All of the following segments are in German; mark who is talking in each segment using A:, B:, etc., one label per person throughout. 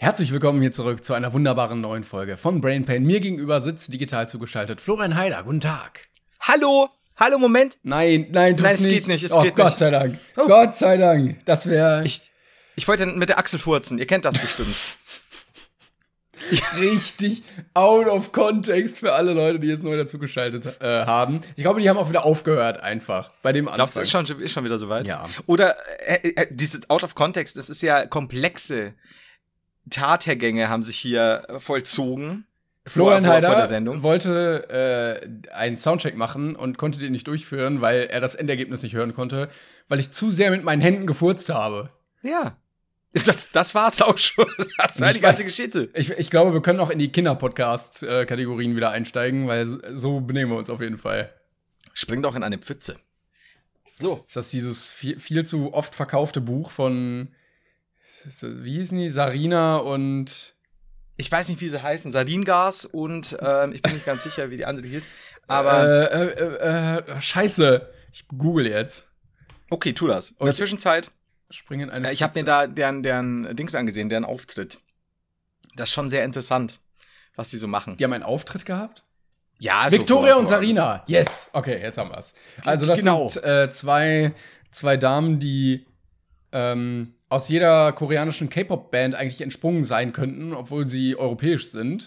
A: Herzlich willkommen hier zurück zu einer wunderbaren neuen Folge von Brain Pain. Mir gegenüber sitzt digital zugeschaltet Florian Heider. Guten Tag.
B: Hallo, Moment.
A: Nein, tu es nicht.
B: Es geht nicht,
A: Gott sei Dank. Oh. Gott sei Dank. Das wäre...
B: Ich wollte mit der Achsel furzen. Ihr kennt das bestimmt.
A: Richtig out of context für alle Leute, die jetzt neu dazugeschaltet haben. Ich glaube, die haben auch wieder aufgehört einfach bei dem Anfang.
B: Glaubst du, ist schon wieder soweit?
A: Ja.
B: Oder dieses out of context, das ist ja komplexe Tathergänge haben sich hier vollzogen.
A: Florian
B: vor der
A: Heider
B: Sendung.
A: wollte einen Soundcheck machen und konnte den nicht durchführen, weil er das Endergebnis nicht hören konnte, weil ich zu sehr mit meinen Händen gefurzt habe.
B: Ja. Das war's auch schon. Das war die ganze Geschichte.
A: Ich glaube, wir können auch in die Kinder-Podcast-Kategorien wieder einsteigen, weil so benehmen wir uns auf jeden Fall.
B: Spring doch in eine Pfütze. So.
A: Ist das dieses viel zu oft verkaufte Buch von, wie hießen die, Sarina und...
B: Ich weiß nicht, wie sie heißen. Sardingas und ich bin nicht ganz sicher, wie die andere hieß. Aber
A: Scheiße. Ich google jetzt.
B: Okay, tu das. In der Zwischenzeit
A: springen eine
B: ich habe mir da deren Dings angesehen, deren Auftritt. Das ist schon sehr interessant, was die so machen.
A: Die haben einen Auftritt gehabt?
B: Ja,
A: Victoria und Sarina. Yes. Okay, jetzt haben wir's. Also das sind zwei Damen, die aus jeder koreanischen K-Pop-Band eigentlich entsprungen sein könnten, obwohl sie europäisch sind.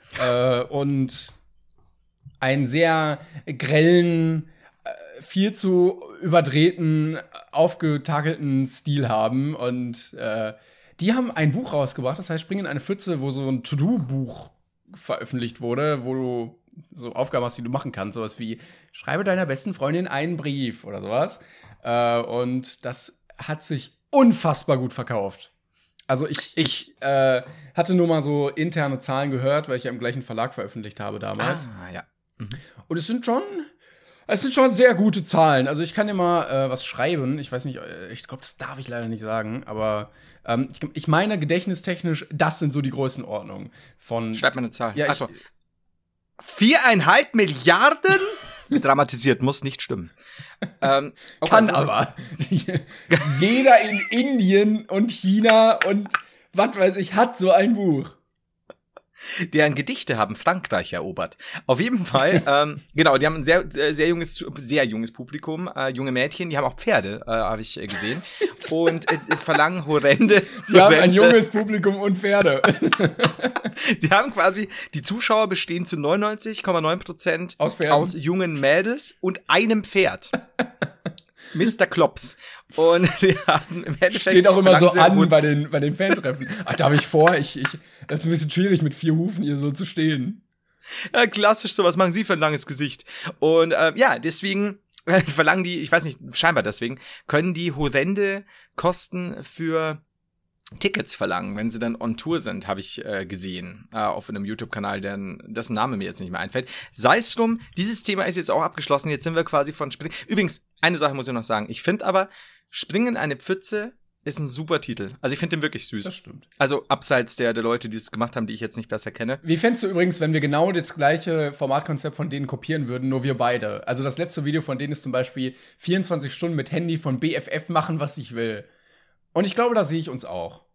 A: Und einen sehr grellen, viel zu überdrehten, aufgetakelten Stil haben. Und die haben ein Buch rausgebracht, das heißt Spring in eine Pfütze, wo so ein To-Do-Buch veröffentlicht wurde, wo du so Aufgaben hast, die du machen kannst. Sowas wie, schreibe deiner besten Freundin einen Brief oder sowas. Und das hat sich unfassbar gut verkauft. Also ich hatte nur mal so interne Zahlen gehört, weil ich ja im gleichen Verlag veröffentlicht habe damals.
B: Ah, ja. Mhm.
A: Und es sind schon sehr gute Zahlen. Also ich kann dir mal was schreiben. Ich weiß nicht, ich glaube, das darf ich leider nicht sagen. Aber ich meine gedächtnistechnisch, das sind so die Größenordnungen von...
B: Schreib mal eine Zahl.
A: Ja,
B: achso. 4,5 Milliarden? Dramatisiert, muss nicht stimmen.
A: Okay. Kann aber. Jeder in Indien und China und was weiß ich, hat so ein Buch.
B: Deren Gedichte haben Frankreich erobert. Auf jeden Fall, genau, die haben ein sehr junges Publikum, junge Mädchen, die haben auch Pferde, habe ich gesehen. Und verlangen horrende.
A: Sie haben ein junges Publikum und Pferde.
B: Sie haben quasi, die Zuschauer bestehen zu 99,9% aus jungen Mädels und einem Pferd. Mr. Klops. Und die haben im Endeffekt.
A: Steht auch immer so an bei den Fantreffen. Ach, da habe ich vor, das ist ein bisschen schwierig, mit 4 Hufen hier so zu stehen.
B: Ja, klassisch, so was machen sie für ein langes Gesicht. Und deswegen verlangen die, ich weiß nicht, scheinbar deswegen, können die horrende Kosten für Tickets verlangen, wenn sie dann on Tour sind, habe ich gesehen, auf einem YouTube-Kanal, dessen Name mir jetzt nicht mehr einfällt. Sei es drum, dieses Thema ist jetzt auch abgeschlossen, jetzt sind wir quasi von Springen. Übrigens, eine Sache muss ich noch sagen, ich finde aber, Springen in eine Pfütze ist ein super Titel. Also ich finde den wirklich süß.
A: Das stimmt.
B: Also abseits der Leute, die es gemacht haben, die ich jetzt nicht besser kenne.
A: Wie fändest du übrigens, wenn wir genau das gleiche Formatkonzept von denen kopieren würden, nur wir beide? Also das letzte Video von denen ist zum Beispiel 24 Stunden mit Handy von BFF machen, was ich will. Und ich glaube, da sehe ich uns auch.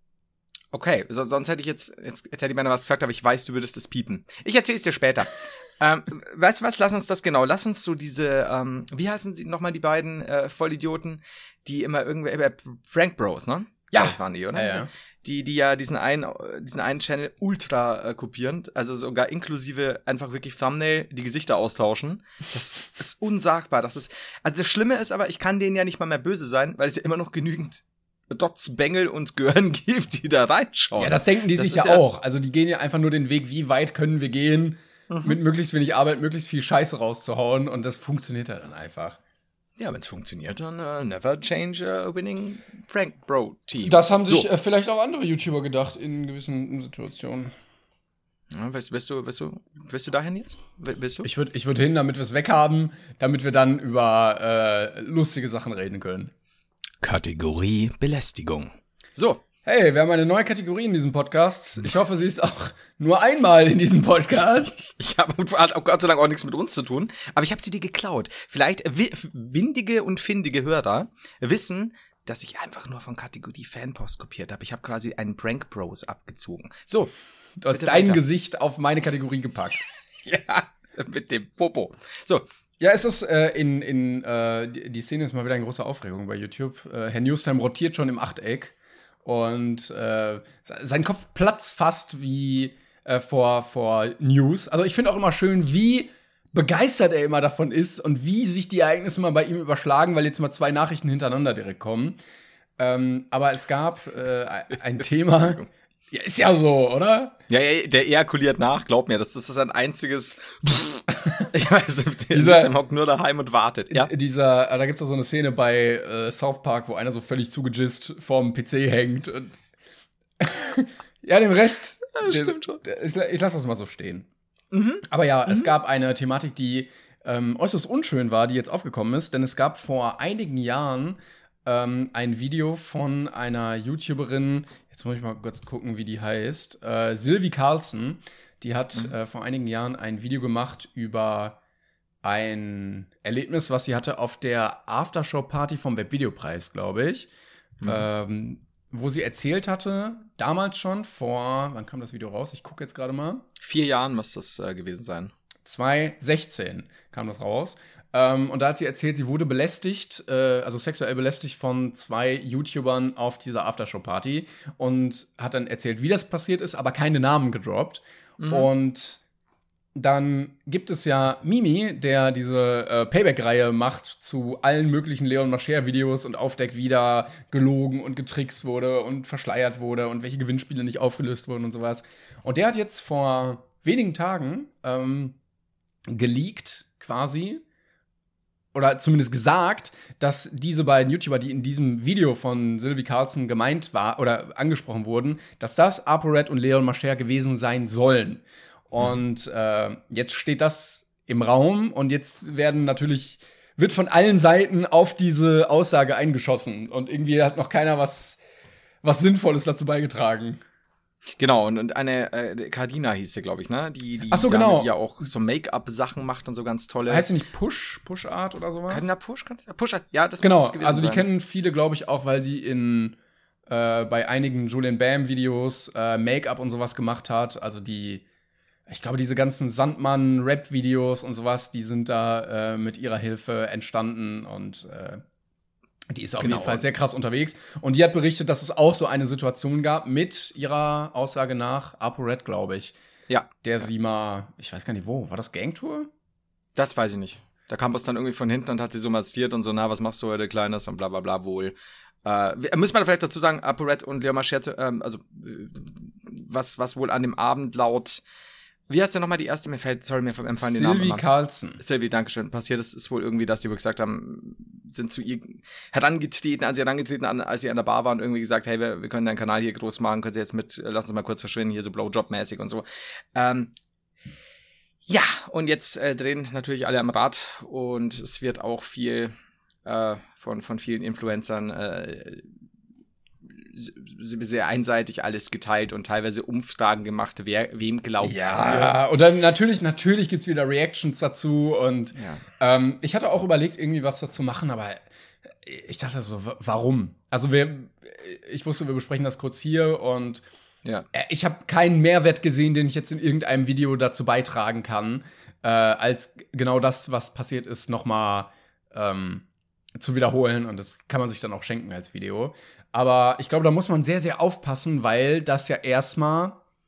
B: Okay, sonst hätte ich jetzt hätte ich mir was gesagt, aber ich weiß, du würdest es piepen. Ich erzähle es dir später. Weißt du was, lass uns das genau, lass uns so diese, wie heißen sie nochmal die beiden Vollidioten, die immer Prank Bros, ne?
A: Ja.
B: Waren die, oder?
A: Ja.
B: Die ja diesen einen Channel ultra kopieren, also sogar inklusive einfach wirklich Thumbnail, die Gesichter austauschen. Das ist unsagbar, also das Schlimme ist aber, ich kann denen ja nicht mal mehr böse sein, weil es ja immer noch genügend Dots, Bengel und Gören gibt, die da reinschauen.
A: Ja, das denken die sich ja auch. Also die gehen ja einfach nur den Weg, wie weit können wir gehen, mit möglichst wenig Arbeit, möglichst viel Scheiße rauszuhauen. Und das funktioniert ja dann einfach.
B: Ja, wenn es funktioniert, dann never change a winning Prank Bro Team.
A: Das haben sich vielleicht auch andere YouTuber gedacht in gewissen Situationen.
B: Ja, willst du dahin jetzt? Willst du?
A: Ich würd hin, damit wir es weghaben, damit wir dann über lustige Sachen reden können.
B: Kategorie Belästigung. So.
A: Hey, wir haben eine neue Kategorie in diesem Podcast. Ich hoffe, sie ist auch nur einmal in diesem Podcast.
B: Hat auch Gott sei Dank auch nichts mit uns zu tun. Aber ich habe sie dir geklaut. Vielleicht windige und findige Hörer wissen, dass ich einfach nur von Kategorie Fanpost kopiert habe. Ich habe quasi einen Prank Bros abgezogen. So.
A: Du hast dein Gesicht auf meine Kategorie gepackt.
B: Ja, mit dem Popo. So.
A: Ja, es ist die Szene ist mal wieder eine große Aufregung bei YouTube. Herr Newstime rotiert schon im Achteck und sein Kopf platzt fast wie vor News. Also ich finde auch immer schön, wie begeistert er immer davon ist und wie sich die Ereignisse mal bei ihm überschlagen, weil jetzt mal 2 Nachrichten hintereinander direkt kommen. Aber es gab ein Thema. Ja, ist ja so, oder?
B: Ja, der ejakuliert nach, glaub mir. Das ist ein einziges. Ich weiß, der hockt nur daheim und wartet. Ja.
A: Da gibt's auch so eine Szene bei South Park, wo einer so völlig zugejist vorm PC hängt. Und ja, den Rest.
B: Ja, stimmt schon.
A: Ich lasse das mal so stehen. Aber ja, es gab eine Thematik, die äußerst unschön war, die jetzt aufgekommen ist, denn es gab vor einigen Jahren ein Video von einer YouTuberin, jetzt muss ich mal kurz gucken, wie die heißt, Sylvie Carlson, die hat vor einigen Jahren ein Video gemacht über ein Erlebnis, was sie hatte auf der Aftershow-Party vom Webvideopreis, glaube ich, wo sie erzählt hatte, damals schon wann kam das Video raus? Ich gucke jetzt gerade mal.
B: 4 Jahren muss das gewesen sein.
A: 2016 kam das raus. Und da hat sie erzählt, sie wurde belästigt, also sexuell belästigt von 2 YouTubern auf dieser Aftershow-Party und hat dann erzählt, wie das passiert ist, aber keine Namen gedroppt. Und dann gibt es ja Mimi, der diese Payback-Reihe macht zu allen möglichen Leon Mascher-Videos und aufdeckt, wie da gelogen und getrickst wurde und verschleiert wurde und welche Gewinnspiele nicht aufgelöst wurden und sowas. Und der hat jetzt vor wenigen Tagen geleakt quasi, oder zumindest gesagt, dass diese beiden YouTuber, die in diesem Video von Sylvie Carlson gemeint war oder angesprochen wurden, dass das ApoRed und Leon Mascher gewesen sein sollen. Und jetzt steht das im Raum und jetzt wird von allen Seiten auf diese Aussage eingeschossen. Und irgendwie hat noch keiner was Sinnvolles dazu beigetragen.
B: Genau, und eine Cardina hieß sie, glaube ich, ne? Die
A: Ach so, genau.
B: Die ja auch so Make-up-Sachen macht und so ganz tolle.
A: Heißt sie nicht Push-Art oder sowas?
B: Cardina Push-Art, ja, das
A: genau,
B: muss es gewesen
A: also die
B: sein.
A: kennen viele, glaube ich, auch, weil sie bei einigen Julian Bam-Videos Make-up und sowas gemacht hat. Also ich glaube, diese ganzen Sandmann-Rap-Videos und sowas, die sind da mit ihrer Hilfe entstanden und die ist auf jeden Fall sehr krass unterwegs. Und die hat berichtet, dass es auch so eine Situation gab mit ihrer Aussage nach ApoRed, glaube ich.
B: Ja.
A: Sie mal, ich weiß gar nicht wo, war das Gangtour?
B: Das weiß ich nicht. Da kam es dann irgendwie von hinten und hat sie so massiert und so, na, was machst du heute, Kleines und bla bla bla wohl. Müssen wir vielleicht dazu sagen, ApoRed und Leon Mascher, was wohl an dem Abend laut, wie heißt denn nochmal die erste? Mir empfallen die Namen.
A: Sylvie Carlson.
B: Sylvie, dankeschön. Passiert ist wohl irgendwie, dass sie wohl gesagt haben, als sie angetreten, als sie an der Bar waren, irgendwie gesagt, hey, wir können deinen Kanal hier groß machen, können sie jetzt lass uns mal kurz verschwinden, hier so Blowjob-mäßig und so. Ja, und jetzt drehen natürlich alle am Rad und es wird auch viel von vielen Influencern sehr einseitig alles geteilt und teilweise Umfragen gemacht, wem glaubt ihr?
A: Ja, und dann natürlich gibt's wieder Reactions dazu und ich hatte auch überlegt, irgendwie was dazu machen, aber ich dachte so, warum? Also ich wusste, wir besprechen das kurz hier und ich habe keinen Mehrwert gesehen, den ich jetzt in irgendeinem Video dazu beitragen kann, als genau das, was passiert ist, nochmal zu wiederholen und das kann man sich dann auch schenken als Video. Aber ich glaube, da muss man sehr, sehr aufpassen, weil das ja erstmal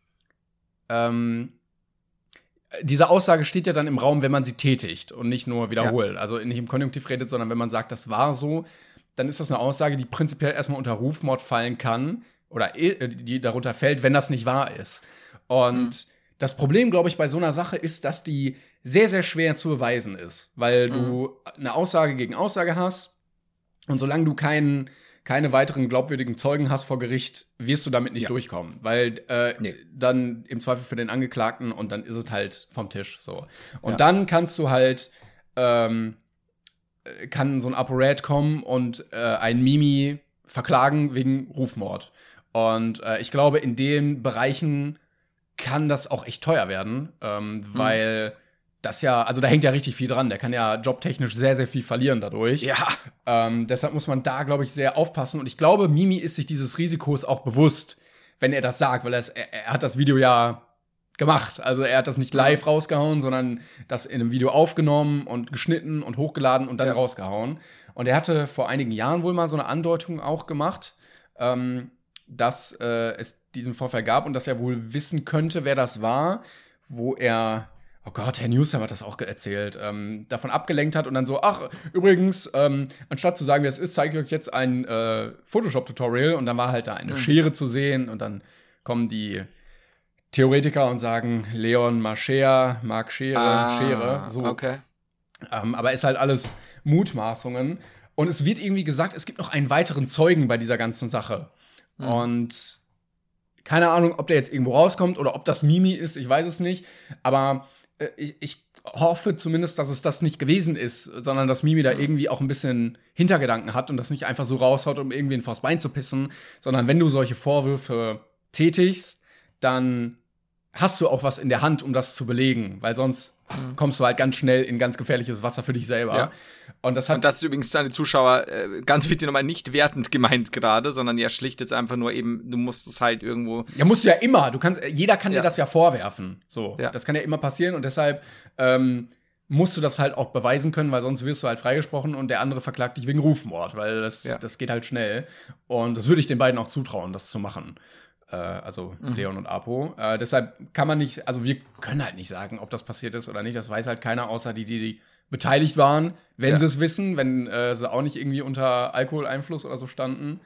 A: diese Aussage steht ja dann im Raum, wenn man sie tätigt und nicht nur wiederholt. Ja. Also nicht im Konjunktiv redet, sondern wenn man sagt, das war so, dann ist das eine Aussage, die prinzipiell erstmal unter Rufmord fallen kann oder die darunter fällt, wenn das nicht wahr ist. Und das Problem, glaube ich, bei so einer Sache ist, dass die sehr, sehr schwer zu beweisen ist, weil du eine Aussage gegen Aussage hast und solange du keine weiteren glaubwürdigen Zeugen hast vor Gericht, wirst du damit nicht durchkommen. Weil dann im Zweifel für den Angeklagten und dann ist es halt vom Tisch so. Und dann kannst du halt kann so ein ApoRed kommen und ein Mimi verklagen wegen Rufmord. Und ich glaube, in den Bereichen kann das auch echt teuer werden, weil das ja, also da hängt ja richtig viel dran. Der kann ja jobtechnisch sehr, sehr viel verlieren dadurch.
B: Ja.
A: Deshalb muss man da, glaube ich, sehr aufpassen. Und ich glaube, Mimi ist sich dieses Risikos auch bewusst, wenn er das sagt, weil er hat das Video ja gemacht. Also er hat das nicht live rausgehauen, sondern das in einem Video aufgenommen und geschnitten und hochgeladen und dann rausgehauen. Und er hatte vor einigen Jahren wohl mal so eine Andeutung auch gemacht, dass es diesen Vorfall gab und dass er wohl wissen könnte, wer das war, wo er, oh Gott, Herr Newsom hat das auch erzählt, davon abgelenkt hat und dann so, ach, übrigens, anstatt zu sagen, wer es ist, zeige ich euch jetzt ein Photoshop-Tutorial und dann war halt da eine Schere zu sehen und dann kommen die Theoretiker und sagen, Leon mag Schere, Schere, so.
B: Okay.
A: Aber ist halt alles Mutmaßungen. Und es wird irgendwie gesagt, es gibt noch einen weiteren Zeugen bei dieser ganzen Sache. Und keine Ahnung, ob der jetzt irgendwo rauskommt oder ob das Mimi ist, ich weiß es nicht. Aber ich hoffe zumindest, dass es das nicht gewesen ist, sondern dass Mimi da irgendwie auch ein bisschen Hintergedanken hat und das nicht einfach so raushaut, um irgendwen vors Bein zu pissen, sondern wenn du solche Vorwürfe tätigst, dann hast du auch was in der Hand, um das zu belegen, weil sonst kommst du halt ganz schnell in ganz gefährliches Wasser für dich selber.
B: Ja. Und das ist übrigens seine Zuschauer ganz bitte nochmal nicht wertend gemeint gerade, sondern ja schlicht jetzt einfach nur eben, du musst es halt irgendwo.
A: Ja, musst du ja immer. Jeder kann dir das ja vorwerfen. So, das kann ja immer passieren und deshalb musst du das halt auch beweisen können, weil sonst wirst du halt freigesprochen und der andere verklagt dich wegen Rufmord, weil das geht halt schnell. Und das würde ich den beiden auch zutrauen, das zu machen. Also Leon und Apo. Deshalb kann man nicht, also wir können halt nicht sagen, ob das passiert ist oder nicht. Das weiß halt keiner, außer die beteiligt waren, wenn sie es wissen, wenn sie auch nicht irgendwie unter Alkoholeinfluss oder so standen.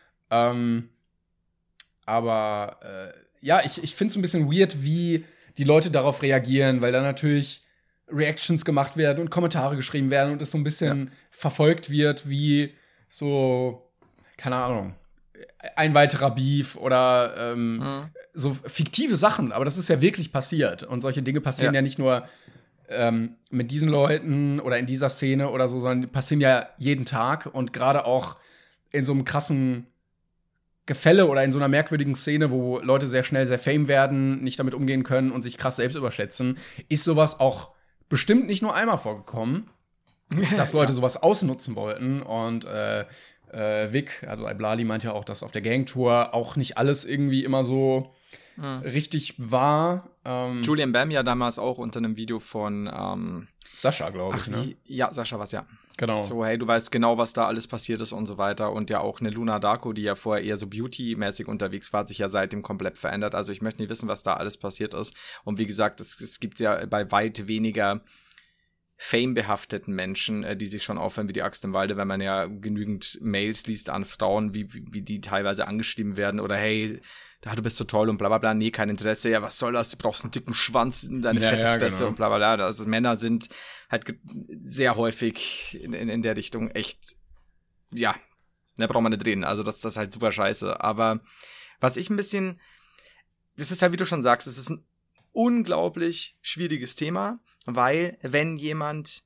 A: Aber ich finde es ein bisschen weird, wie die Leute darauf reagieren, weil da natürlich Reactions gemacht werden und Kommentare geschrieben werden und es so ein bisschen verfolgt wird, wie so, keine Ahnung, ein weiterer Beef oder so fiktive Sachen, aber das ist ja wirklich passiert. Und solche Dinge passieren ja nicht nur mit diesen Leuten oder in dieser Szene oder so, sondern die passieren ja jeden Tag und gerade auch in so einem krassen Gefälle oder in so einer merkwürdigen Szene, wo Leute sehr schnell sehr fame werden, nicht damit umgehen können und sich krass selbst überschätzen, ist sowas auch bestimmt nicht nur einmal vorgekommen, dass Leute sowas ausnutzen wollten und Vic, also Iblali, meint ja auch, dass auf der Gangtour auch nicht alles irgendwie immer so richtig war.
B: Julian Bam ja damals auch unter einem Video von
A: Sascha, glaube ich, ne?
B: Ja, Sascha war's, ja.
A: Genau.
B: So, hey, du weißt genau, was da alles passiert ist und so weiter. Und ja auch eine Luna Darko, die ja vorher eher so Beauty-mäßig unterwegs war, hat sich ja seitdem komplett verändert. Also ich möchte nicht wissen, was da alles passiert ist. Und wie gesagt, es gibt ja bei weit weniger Fame-behafteten Menschen, die sich schon aufhören wie die Axt im Walde, wenn man ja genügend Mails liest an Frauen, wie die teilweise angeschrieben werden oder hey, du bist so toll und bla bla bla, nee, kein Interesse, ja, was soll das, du brauchst einen dicken Schwanz in deine fette Fresse und bla bla bla. Also Männer sind halt sehr häufig in der Richtung echt, ja, da braucht man nicht reden, also das ist halt super scheiße. Aber was ich ein bisschen, das ist halt, wie du schon sagst, es ist ein unglaublich schwieriges Thema, weil wenn jemand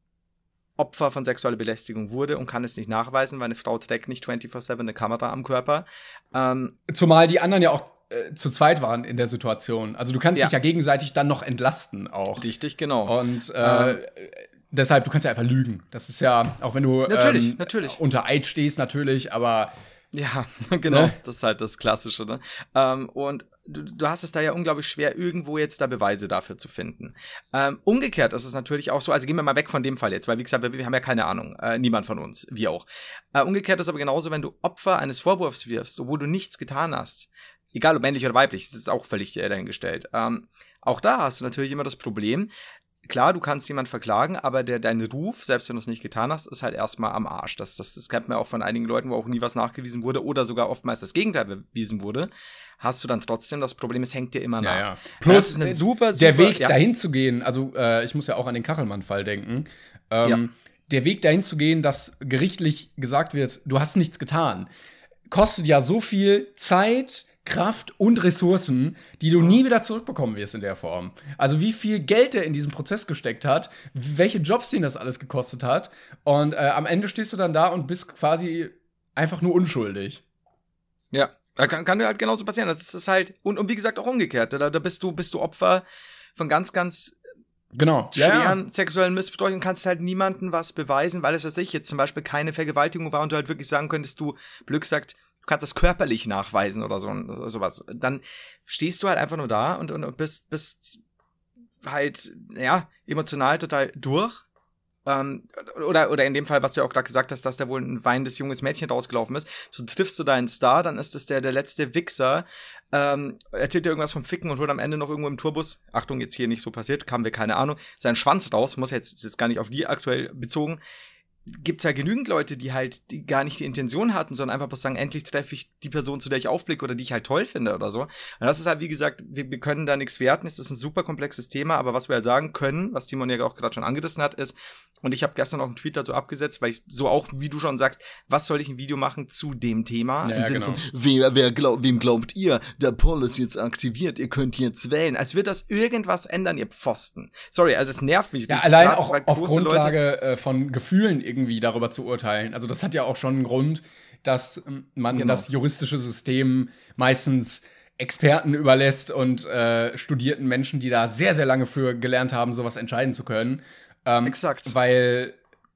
B: Opfer von sexueller Belästigung wurde und kann es nicht nachweisen, weil eine Frau trägt nicht 24/7 eine Kamera am Körper.
A: Zumal die anderen ja auch zu zweit waren in der Situation. Also du kannst dich ja gegenseitig dann noch entlasten auch.
B: Richtig, genau.
A: Und deshalb, du kannst ja einfach lügen. Das ist ja, auch wenn du
B: natürlich.
A: unter Eid stehst, natürlich, aber
B: ja, genau. Ne? Das ist halt das Klassische, ne? Und du hast es da ja unglaublich schwer, irgendwo jetzt da Beweise dafür zu finden. Umgekehrt ist es natürlich auch so, also gehen wir mal weg von dem Fall jetzt, weil wie gesagt, wir haben ja keine Ahnung, niemand von uns, wir auch. Umgekehrt ist aber genauso, wenn du Opfer eines Vorwurfs wirfst, obwohl du nichts getan hast, egal ob männlich oder weiblich, das ist auch völlig dahingestellt. Auch da hast du natürlich immer das Problem, klar, du kannst jemanden verklagen, aber dein Ruf, selbst wenn du es nicht getan hast, ist halt erstmal am Arsch. Das kennt man auch von einigen Leuten, wo auch nie was nachgewiesen wurde oder sogar oftmals das Gegenteil bewiesen wurde. Hast du dann trotzdem das Problem, es hängt dir immer nach.
A: Ja. Plus
B: ist eine super,
A: der Weg dahin zu gehen, also ich muss ja auch an den Kachelmann-Fall denken, der Weg dahin zu gehen, dass gerichtlich gesagt wird, du hast nichts getan, kostet ja so viel Zeit, Kraft und Ressourcen, die du nie wieder zurückbekommen wirst in der Form. Also wie viel Geld der in diesen Prozess gesteckt hat, welche Jobs den das alles gekostet hat. Und am Ende stehst du dann da und bist quasi einfach nur unschuldig.
B: Ja, kann dir halt genauso passieren. Das ist halt, und wie gesagt auch umgekehrt. Da bist du Opfer von ganz, ganz
A: Genau.
B: schweren sexuellen Missbrauch und kannst halt niemandem was beweisen, weil es, was ich jetzt zum Beispiel keine Vergewaltigung war und du halt wirklich sagen könntest, du, blöd gesagt, du kannst das körperlich nachweisen oder sowas. Dann stehst du halt einfach nur da und bist halt, ja, emotional total durch. Oder in dem Fall, was du ja auch gerade gesagt hast, dass da wohl ein weinendes junges Mädchen rausgelaufen ist. So triffst du deinen Star, dann ist das der letzte Wichser, erzählt dir irgendwas vom Ficken und holt am Ende noch irgendwo im Tourbus, Achtung, jetzt hier nicht so passiert, haben wir keine Ahnung, seinen Schwanz raus, muss jetzt gar nicht auf die aktuell bezogen. Gibt's ja genügend Leute, die gar nicht die Intention hatten, sondern einfach bloß sagen, endlich treffe ich die Person, zu der ich aufblicke oder die ich halt toll finde oder so. Und das ist halt, wie gesagt, wir können da nichts werten, es ist ein super komplexes Thema, aber was wir halt sagen können, was Timon ja auch gerade schon angerissen hat, ist, und ich habe gestern auch einen Tweet dazu abgesetzt, weil ich so auch, wie du schon sagst, was soll ich ein Video machen zu dem Thema?
A: Ja,
B: Im Sinne
A: genau.
B: von, wem glaubt ihr? Der Poll ist jetzt aktiviert, ihr könnt jetzt wählen. Als wird das irgendwas ändern, ihr Pfosten. Sorry, also es nervt mich.
A: Ja, allein auch auf Grundlage von Gefühlen irgendwie darüber zu urteilen. Also das hat ja auch schon einen Grund, dass man das juristische System meistens Experten überlässt und studierten Menschen, die da sehr, sehr lange für gelernt haben, sowas entscheiden zu können.
B: Exakt.
A: Weil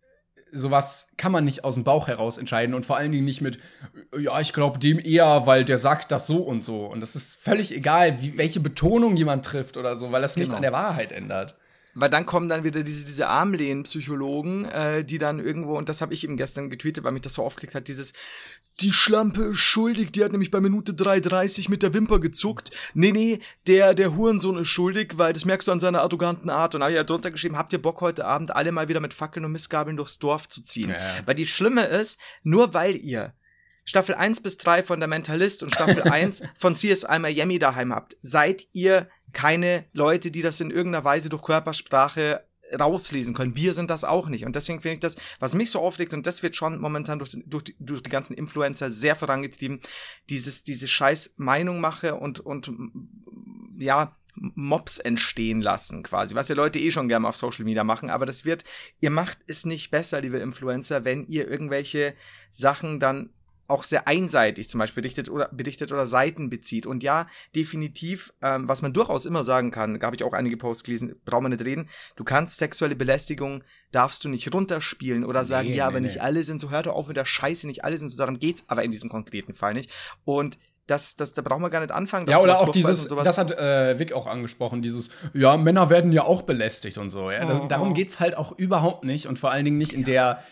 A: sowas kann man nicht aus dem Bauch heraus entscheiden und vor allen Dingen nicht mit, ja, ich glaube dem eher, weil der sagt das so und so. Und das ist völlig egal, welche Betonung jemand trifft oder so, weil das nichts an der Wahrheit ändert.
B: Weil dann kommen dann wieder diese Armlehnen-Psychologen, die dann irgendwo, und das habe ich eben gestern getweetet, weil mich das so aufgeregt hat, die Schlampe ist schuldig, die hat nämlich bei Minute 3:30 mit der Wimper gezuckt. Nee, der Hurensohn ist schuldig, weil das merkst du an seiner arroganten Art. Und da habe ich ja drunter geschrieben, habt ihr Bock, heute Abend alle mal wieder mit Fackeln und Mistgabeln durchs Dorf zu ziehen? Ja. Weil die Schlimme ist, nur weil ihr Staffel 1 bis 3 von der Mentalist und Staffel 1 von CSI Miami daheim habt, seid ihr keine Leute, die das in irgendeiner Weise durch Körpersprache rauslesen können. Wir sind das auch nicht. Und deswegen finde ich das, was mich so aufregt, und das wird schon momentan durch die ganzen Influencer sehr vorangetrieben, diese scheiß Meinungmache und ja, Mobs entstehen lassen quasi, was ja Leute eh schon gerne auf Social Media machen, aber ihr macht es nicht besser, liebe Influencer, wenn ihr irgendwelche Sachen dann auch sehr einseitig zum Beispiel berichtet oder Seiten bezieht. Und ja, definitiv, was man durchaus immer sagen kann, da habe ich auch einige Posts gelesen, braucht man nicht reden, du kannst sexuelle Belästigung, darfst du nicht runterspielen oder sagen, aber nicht alle sind so, hört doch auf mit der Scheiße, nicht alle sind so, darum geht's aber in diesem konkreten Fall nicht. Und da brauchen wir gar nicht anfangen.
A: Ja, oder auch das hat Vic auch angesprochen, ja, Männer werden ja auch belästigt und so. Ja? Darum geht's halt auch überhaupt nicht und vor allen Dingen nicht in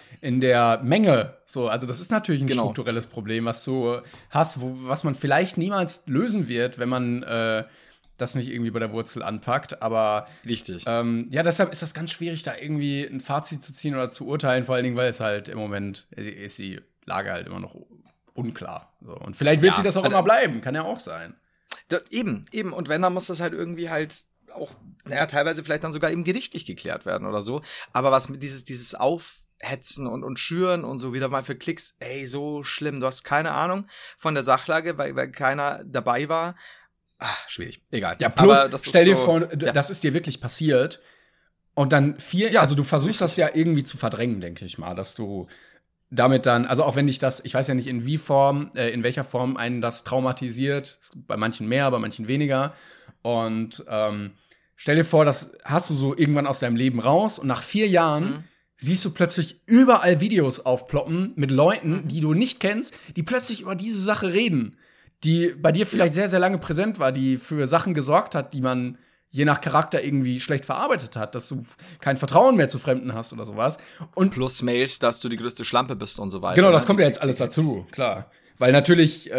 A: der Menge. So, also das ist natürlich ein strukturelles Problem, was du hast, was man vielleicht niemals lösen wird, wenn man das nicht irgendwie bei der Wurzel anpackt. Aber
B: richtig.
A: Ja, deshalb ist das ganz schwierig, da irgendwie ein Fazit zu ziehen oder zu urteilen, vor allen Dingen, weil es halt im Moment ist die Lage halt immer noch unklar. So. Und vielleicht wird sie das auch immer bleiben, kann ja auch sein.
B: Eben. Und wenn, dann muss das halt irgendwie halt auch, teilweise vielleicht dann sogar eben gerichtlich geklärt werden oder so. Aber was mit dieses Aufhetzen und Schüren und so wieder mal für Klicks, so schlimm. Du hast keine Ahnung von der Sachlage, weil keiner dabei war. Schwierig. Egal.
A: Ja, plus, stell dir vor, das ist dir wirklich passiert. Und dann also du versuchst das ja irgendwie zu verdrängen, denke ich mal, dass du damit dann, also auch wenn dich das, ich weiß ja nicht in welcher Form einen das traumatisiert, bei manchen mehr, bei manchen weniger. Und stell dir vor, das hast du so irgendwann aus deinem Leben raus und nach 4 Jahren siehst du plötzlich überall Videos aufploppen mit Leuten, die du nicht kennst, die plötzlich über diese Sache reden, die bei dir vielleicht sehr, sehr lange präsent war, die für Sachen gesorgt hat, die man je nach Charakter irgendwie schlecht verarbeitet hat, dass du kein Vertrauen mehr zu Fremden hast oder sowas. Und
B: plus Mails, dass du die größte Schlampe bist und so weiter.
A: Genau, das kommt ja jetzt alles dazu, klar. Weil natürlich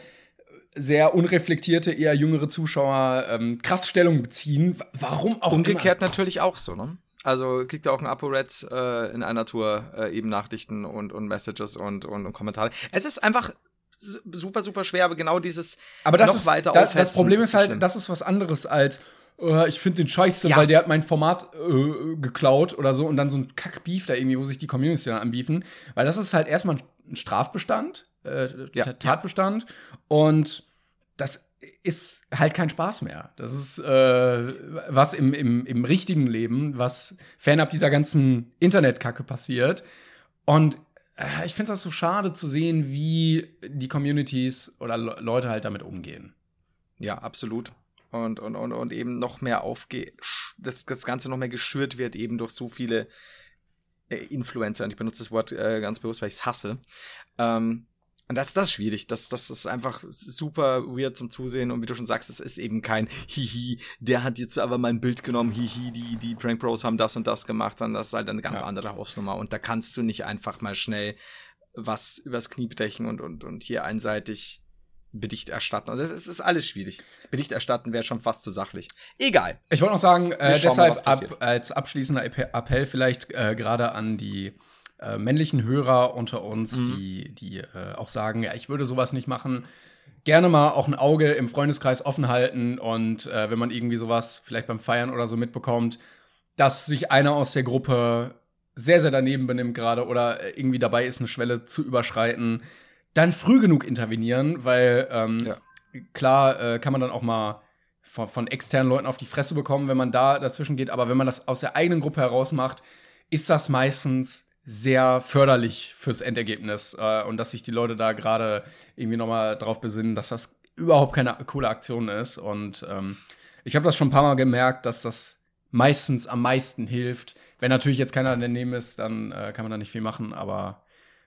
A: sehr unreflektierte, eher jüngere Zuschauer krass Stellung beziehen. Warum auch
B: umgekehrt
A: immer.
B: Natürlich auch so, ne? Also kriegt ja auch ein ApoRed in einer Tour eben Nachrichten und Messages und Kommentare. Es ist einfach super, super schwer, aber genau dieses
A: weiter aufhetzen. Das Problem ist halt, das ist was anderes als ich finde den scheiße, weil der hat mein Format geklaut oder so und dann so ein Kackbeef da irgendwie, wo sich die Communities dann anbiefen. Weil das ist halt erstmal ein Strafbestand, Tatbestand und das ist halt kein Spaß mehr. Das ist was im richtigen Leben, was fernab dieser ganzen Internetkacke passiert. Und ich finde das so schade zu sehen, wie die Communities oder Leute halt damit umgehen.
B: Ja, absolut. und eben noch mehr das Ganze noch mehr geschürt wird, eben durch so viele Influencer. Und ich benutze das Wort ganz bewusst, weil ich es hasse. Und das ist schwierig. Das ist einfach super weird zum Zusehen. Und wie du schon sagst, das ist eben kein Hihi, der hat jetzt aber mein Bild genommen, Hihi, die Prank Bros haben das und das gemacht, sondern das ist halt eine ganz andere Hausnummer. Und da kannst du nicht einfach mal schnell was übers Knie brechen und hier einseitig Bericht erstatten. Also es ist alles schwierig. Bericht erstatten wäre schon fast zu sachlich. Egal.
A: Ich wollte noch sagen, deshalb als abschließender Appell vielleicht gerade an die männlichen Hörer unter uns, die auch sagen, ja, ich würde sowas nicht machen, gerne mal auch ein Auge im Freundeskreis offen halten und wenn man irgendwie sowas vielleicht beim Feiern oder so mitbekommt, dass sich einer aus der Gruppe sehr, sehr daneben benimmt gerade oder irgendwie dabei ist, eine Schwelle zu überschreiten, dann früh genug intervenieren, weil klar kann man dann auch mal von externen Leuten auf die Fresse bekommen, wenn man da dazwischen geht, aber wenn man das aus der eigenen Gruppe heraus macht, ist das meistens sehr förderlich fürs Endergebnis und dass sich die Leute da gerade irgendwie nochmal drauf besinnen, dass das überhaupt keine coole Aktion ist. Und ich habe das schon ein paar Mal gemerkt, dass das meistens am meisten hilft. Wenn natürlich jetzt keiner daneben ist, dann kann man da nicht viel machen, aber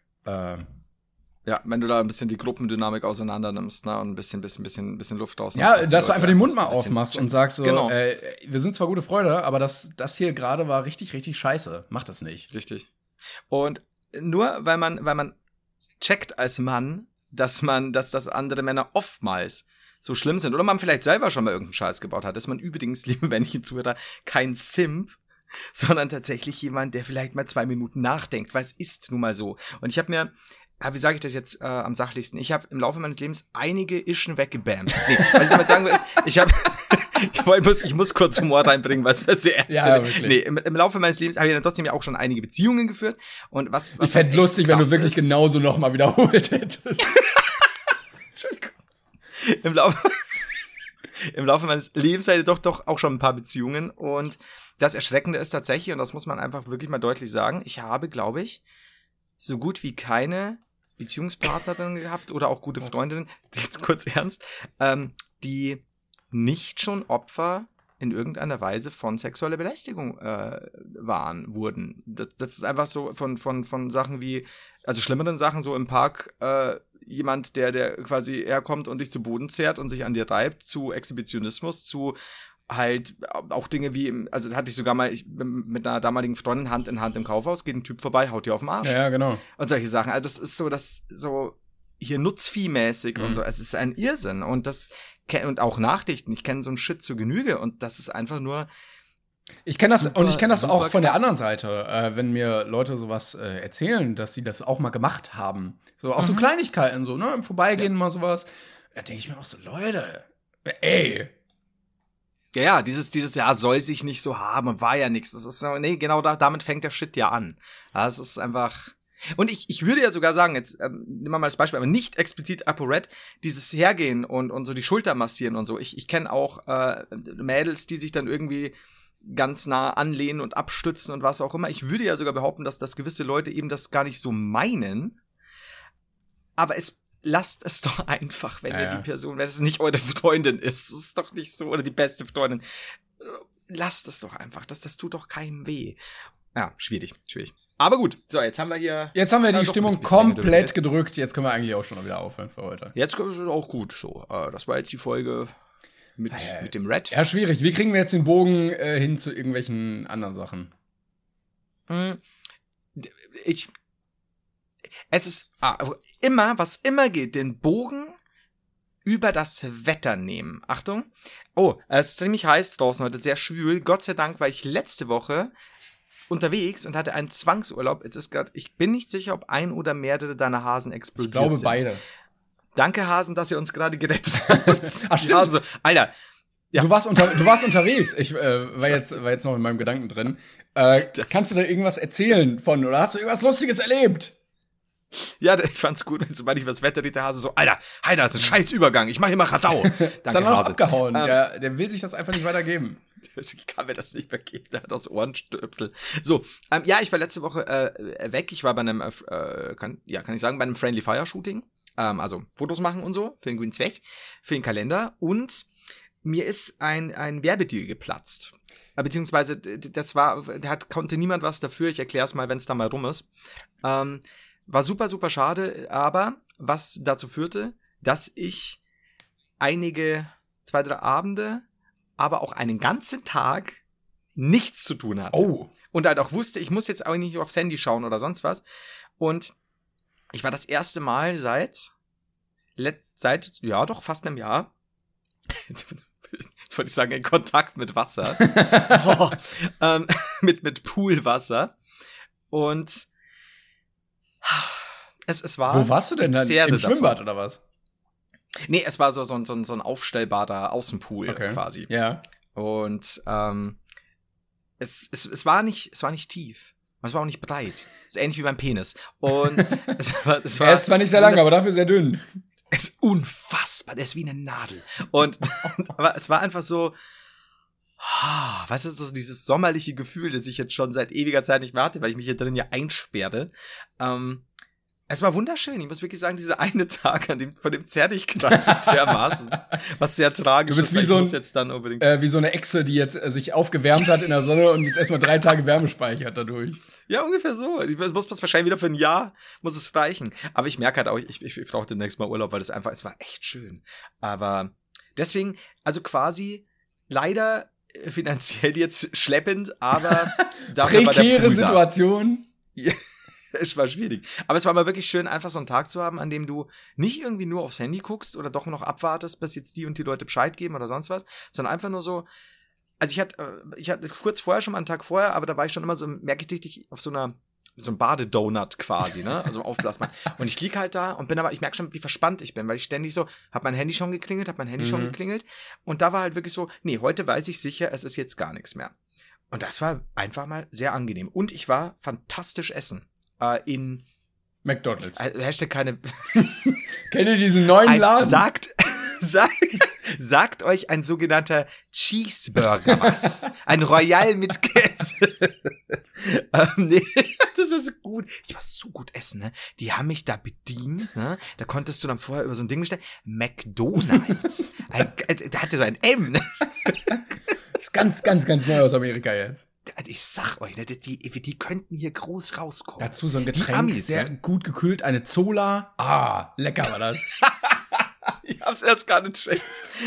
B: ja, wenn du da ein bisschen die Gruppendynamik auseinander nimmst, ne, und ein bisschen Luft raus.
A: Ja, dass du einfach den Mund mal aufmachst und sagst so, genau. Wir sind zwar gute Freunde, aber das hier gerade war richtig, richtig scheiße. Mach das nicht.
B: Richtig. Und nur weil man checkt als Mann, dass das andere Männer oftmals so schlimm sind oder man vielleicht selber schon mal irgendeinen Scheiß gebaut hat, ist man übrigens, liebe männliche Zuhörer, kein Simp, sondern tatsächlich jemand, der vielleicht mal 2 Minuten nachdenkt, weil es ist nun mal so. Und ich habe mir, wie sage ich das jetzt am sachlichsten, ich habe im Laufe meines Lebens einige Ischen weggebammt. Nee, was ich damit sagen will, ist, ich muss kurz Humor reinbringen, weil es mir sehr ernst ist. Nee, im Laufe meines Lebens habe ich dann trotzdem ja auch schon einige Beziehungen geführt. Und was
A: ich fände lustig, wenn du wirklich genauso nochmal wiederholt hättest.
B: Entschuldigung. Im Laufe meines Lebens hatte ich doch auch schon ein paar Beziehungen. Und das Erschreckende ist tatsächlich, und das muss man einfach wirklich mal deutlich sagen, ich habe, glaube ich, so gut wie keine Beziehungspartnerin gehabt oder auch gute Freundinnen, jetzt kurz ernst, die nicht schon Opfer in irgendeiner Weise von sexueller Belästigung wurden. Das ist einfach so von Sachen wie, also schlimmeren Sachen, so im Park, jemand, der quasi herkommt und dich zu Boden zerrt und sich an dir reibt, zu Exhibitionismus, zu halt auch Dinge wie, also das hatte ich sogar mal mit einer damaligen Freundin Hand in Hand im Kaufhaus, geht ein Typ vorbei, haut dir auf den Arsch.
A: Ja, genau.
B: Und solche Sachen. Also das ist so hier nutzviehmäßig und so. Es ist ein Irrsinn. Und auch Nachrichten. Ich kenne so einen Shit zur Genüge und das ist einfach nur.
A: Ich kenne das auch von der anderen Seite, wenn mir Leute sowas erzählen, dass sie das auch mal gemacht haben. So auch so Kleinigkeiten, so, ne, im Vorbeigehen mal sowas. Da denke ich mir auch so, Leute, ey.
B: Ja, dieses Jahr soll sich nicht so haben, war ja nichts. Das ist so, nee, genau damit fängt der Shit ja an. Das ist einfach. Und ich würde ja sogar sagen, jetzt nehmen wir mal das Beispiel, aber nicht explizit ApoRed, dieses Hergehen und so die Schulter massieren und so. Ich kenne auch Mädels, die sich dann irgendwie ganz nah anlehnen und abstützen und was auch immer. Ich würde ja sogar behaupten, dass gewisse Leute eben das gar nicht so meinen. Aber lasst es doch einfach, wenn ihr die Person, wenn es nicht eure Freundin ist, das ist doch nicht so, oder die beste Freundin. Lasst es doch einfach, das tut doch keinem weh. Ja, schwierig. Aber gut, so, jetzt haben wir
A: die Stimmung komplett gedrückt. Jetzt können wir eigentlich auch schon wieder aufhören für heute.
B: Jetzt ist es auch gut so. Das war jetzt die Folge mit dem Red.
A: Ja, schwierig. Wie kriegen wir jetzt den Bogen hin zu irgendwelchen anderen Sachen?
B: Es ist was immer geht, den Bogen über das Wetter nehmen. Achtung. Oh, es ist ziemlich heiß draußen heute, sehr schwül. Gott sei Dank war ich letzte Woche unterwegs und hatte einen Zwangsurlaub. Ich bin nicht sicher, ob ein oder mehrere deiner Hasen explodiert sind.
A: Ich glaube beide.
B: Danke, Hasen, dass ihr uns gerade gerettet habt.
A: Ach, stimmt.
B: So, Alter. Ja.
A: Du warst unterwegs. Ich war jetzt noch in meinem Gedanken drin. Kannst du da irgendwas erzählen von, oder hast du irgendwas Lustiges erlebt?
B: Ja, ich fand's gut, wenn sobald ich was Wetter der Hase so, Alter, das ist ein scheiß Übergang, ich mach hier mal Radau. Danke,
A: ist dann noch abgehauen. Der will sich das einfach nicht weitergeben.
B: Deswegen kann mir das nicht mehr geben, der hat das Ohrenstöpsel. So, ich war letzte Woche weg, ich war bei einem, kann ich sagen, bei einem Friendly Fire Shooting, also Fotos machen und so, für den guten Zweck, für den Kalender und mir ist ein Werbedeal geplatzt. Beziehungsweise, konnte niemand was dafür. Ich erkläre es mal, wenn es da mal rum ist. War super, super schade, aber was dazu führte, dass ich 2, 3 Abende, aber auch einen ganzen Tag nichts zu tun hatte.
A: Oh.
B: Und halt auch wusste, ich muss jetzt auch nicht aufs Handy schauen oder sonst was. Und ich war das erste Mal seit fast einem Jahr, jetzt wollte ich sagen, in Kontakt mit Wasser. mit Poolwasser. Und es war...
A: Wo warst du denn dann? Im Schwimmbad oder was?
B: Nee, es war so ein aufstellbarer Außenpool quasi.
A: Ja.
B: Und es war nicht tief. Es war auch nicht breit. Es ist ähnlich wie beim Penis. Und
A: er ist zwar nicht sehr lang, aber dafür sehr dünn.
B: Es ist unfassbar. Der ist wie eine Nadel. Aber es war einfach so, weißt du, so dieses sommerliche Gefühl, das ich jetzt schon seit ewiger Zeit nicht mehr hatte, weil ich mich hier drin ja einsperrte. Es war wunderschön. Ich muss wirklich sagen, dieser eine Tag, von dem zerrte ich gerade so dermaßen. Was sehr tragisch ist.
A: Du bist wie so eine Echse, die jetzt sich aufgewärmt hat in der Sonne und jetzt erstmal 3 Tage Wärme speichert dadurch.
B: Ja, ungefähr so. Ich muss wahrscheinlich wieder für ein Jahr, muss es reichen. Aber ich merke halt auch, ich brauche demnächst mal Urlaub, weil es war echt schön. Aber deswegen, also quasi leider finanziell jetzt schleppend, aber dafür war der
A: prekäre Situation.
B: Ja. Es war schwierig. Aber es war mal wirklich schön, einfach so einen Tag zu haben, an dem du nicht irgendwie nur aufs Handy guckst oder doch noch abwartest, bis jetzt die und die Leute Bescheid geben oder sonst was, sondern einfach nur so, also ich hatte kurz vorher schon mal einen Tag vorher, aber da war ich schon immer so, merke ich richtig auf so einem Badedonut quasi, ne, also aufblasmann. Und ich lieg halt da und ich merke schon, wie verspannt ich bin, weil ich ständig so, hab mein Handy schon geklingelt und da war halt wirklich so, nee, heute weiß ich sicher, es ist jetzt gar nichts mehr. Und das war einfach mal sehr angenehm. Und ich war fantastisch essen. In
A: McDonald's.
B: Hashtag keine.
A: Kennt ihr diesen neuen Laden?
B: Sagt euch ein sogenannter Cheeseburger was. Ein Royal mit Käse. Nee, das war so gut. Ich war so gut essen, ne? Die haben mich da bedient, ne? Da konntest du dann vorher über so ein Ding bestellen. McDonald's. Da hatte so ein M, ne?
A: Das ist ganz, ganz, ganz neu aus Amerika jetzt.
B: Ich sag euch, ne, die könnten hier groß rauskommen.
A: Dazu so ein Getränk, sehr gut gekühlt, eine Zola. Ah, lecker war das.
B: Ich hab's erst gar nicht checkt.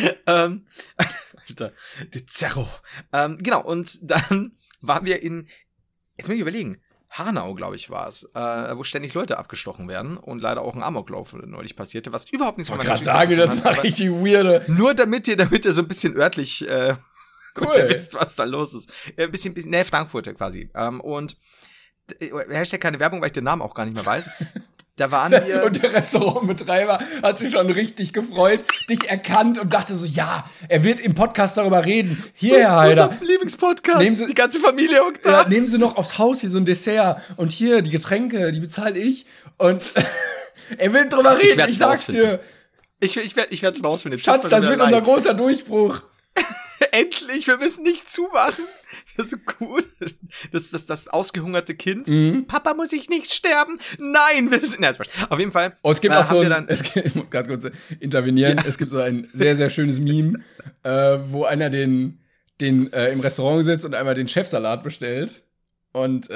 B: Alter, die Zerro. Genau, und dann waren wir jetzt muss ich überlegen, Hanau, glaube ich, war es, wo ständig Leute abgestochen werden und leider auch ein Amoklauf neulich passierte, was überhaupt nichts
A: von meiner Geschichte zu tun hat. Das war richtig weirde.
B: Nur damit ihr so ein bisschen örtlich cool. Ihr wisst, was da los ist. Ein bisschen, Frankfurt quasi. Und Hashtag keine Werbung, weil ich den Namen auch gar nicht mehr weiß. Da waren wir.
A: Und der Restaurantbetreiber hat sich schon richtig gefreut, dich erkannt und dachte so, ja, er wird im Podcast darüber reden. Hier, Herr Heider.
B: Unser Lieblingspodcast. Die ganze Familie und da.
A: Ja, nehmen Sie noch aufs Haus hier so ein Dessert. Und hier, die Getränke, die bezahle ich. Und er will drüber reden, ich sag's dir.
B: Ich werd's rausfinden.
A: Schatz, das wird unser großer Durchbruch.
B: Endlich, wir müssen nicht zumachen. Das ist so gut. Das ausgehungerte Kind. Papa, muss ich nicht sterben? Nein, wir sind. Auf jeden Fall.
A: Oh, es gibt auch so ich muss gerade kurz intervenieren. Ja. Es gibt so ein sehr, sehr schönes Meme, wo einer den im Restaurant sitzt und einmal den Chefsalat bestellt. Und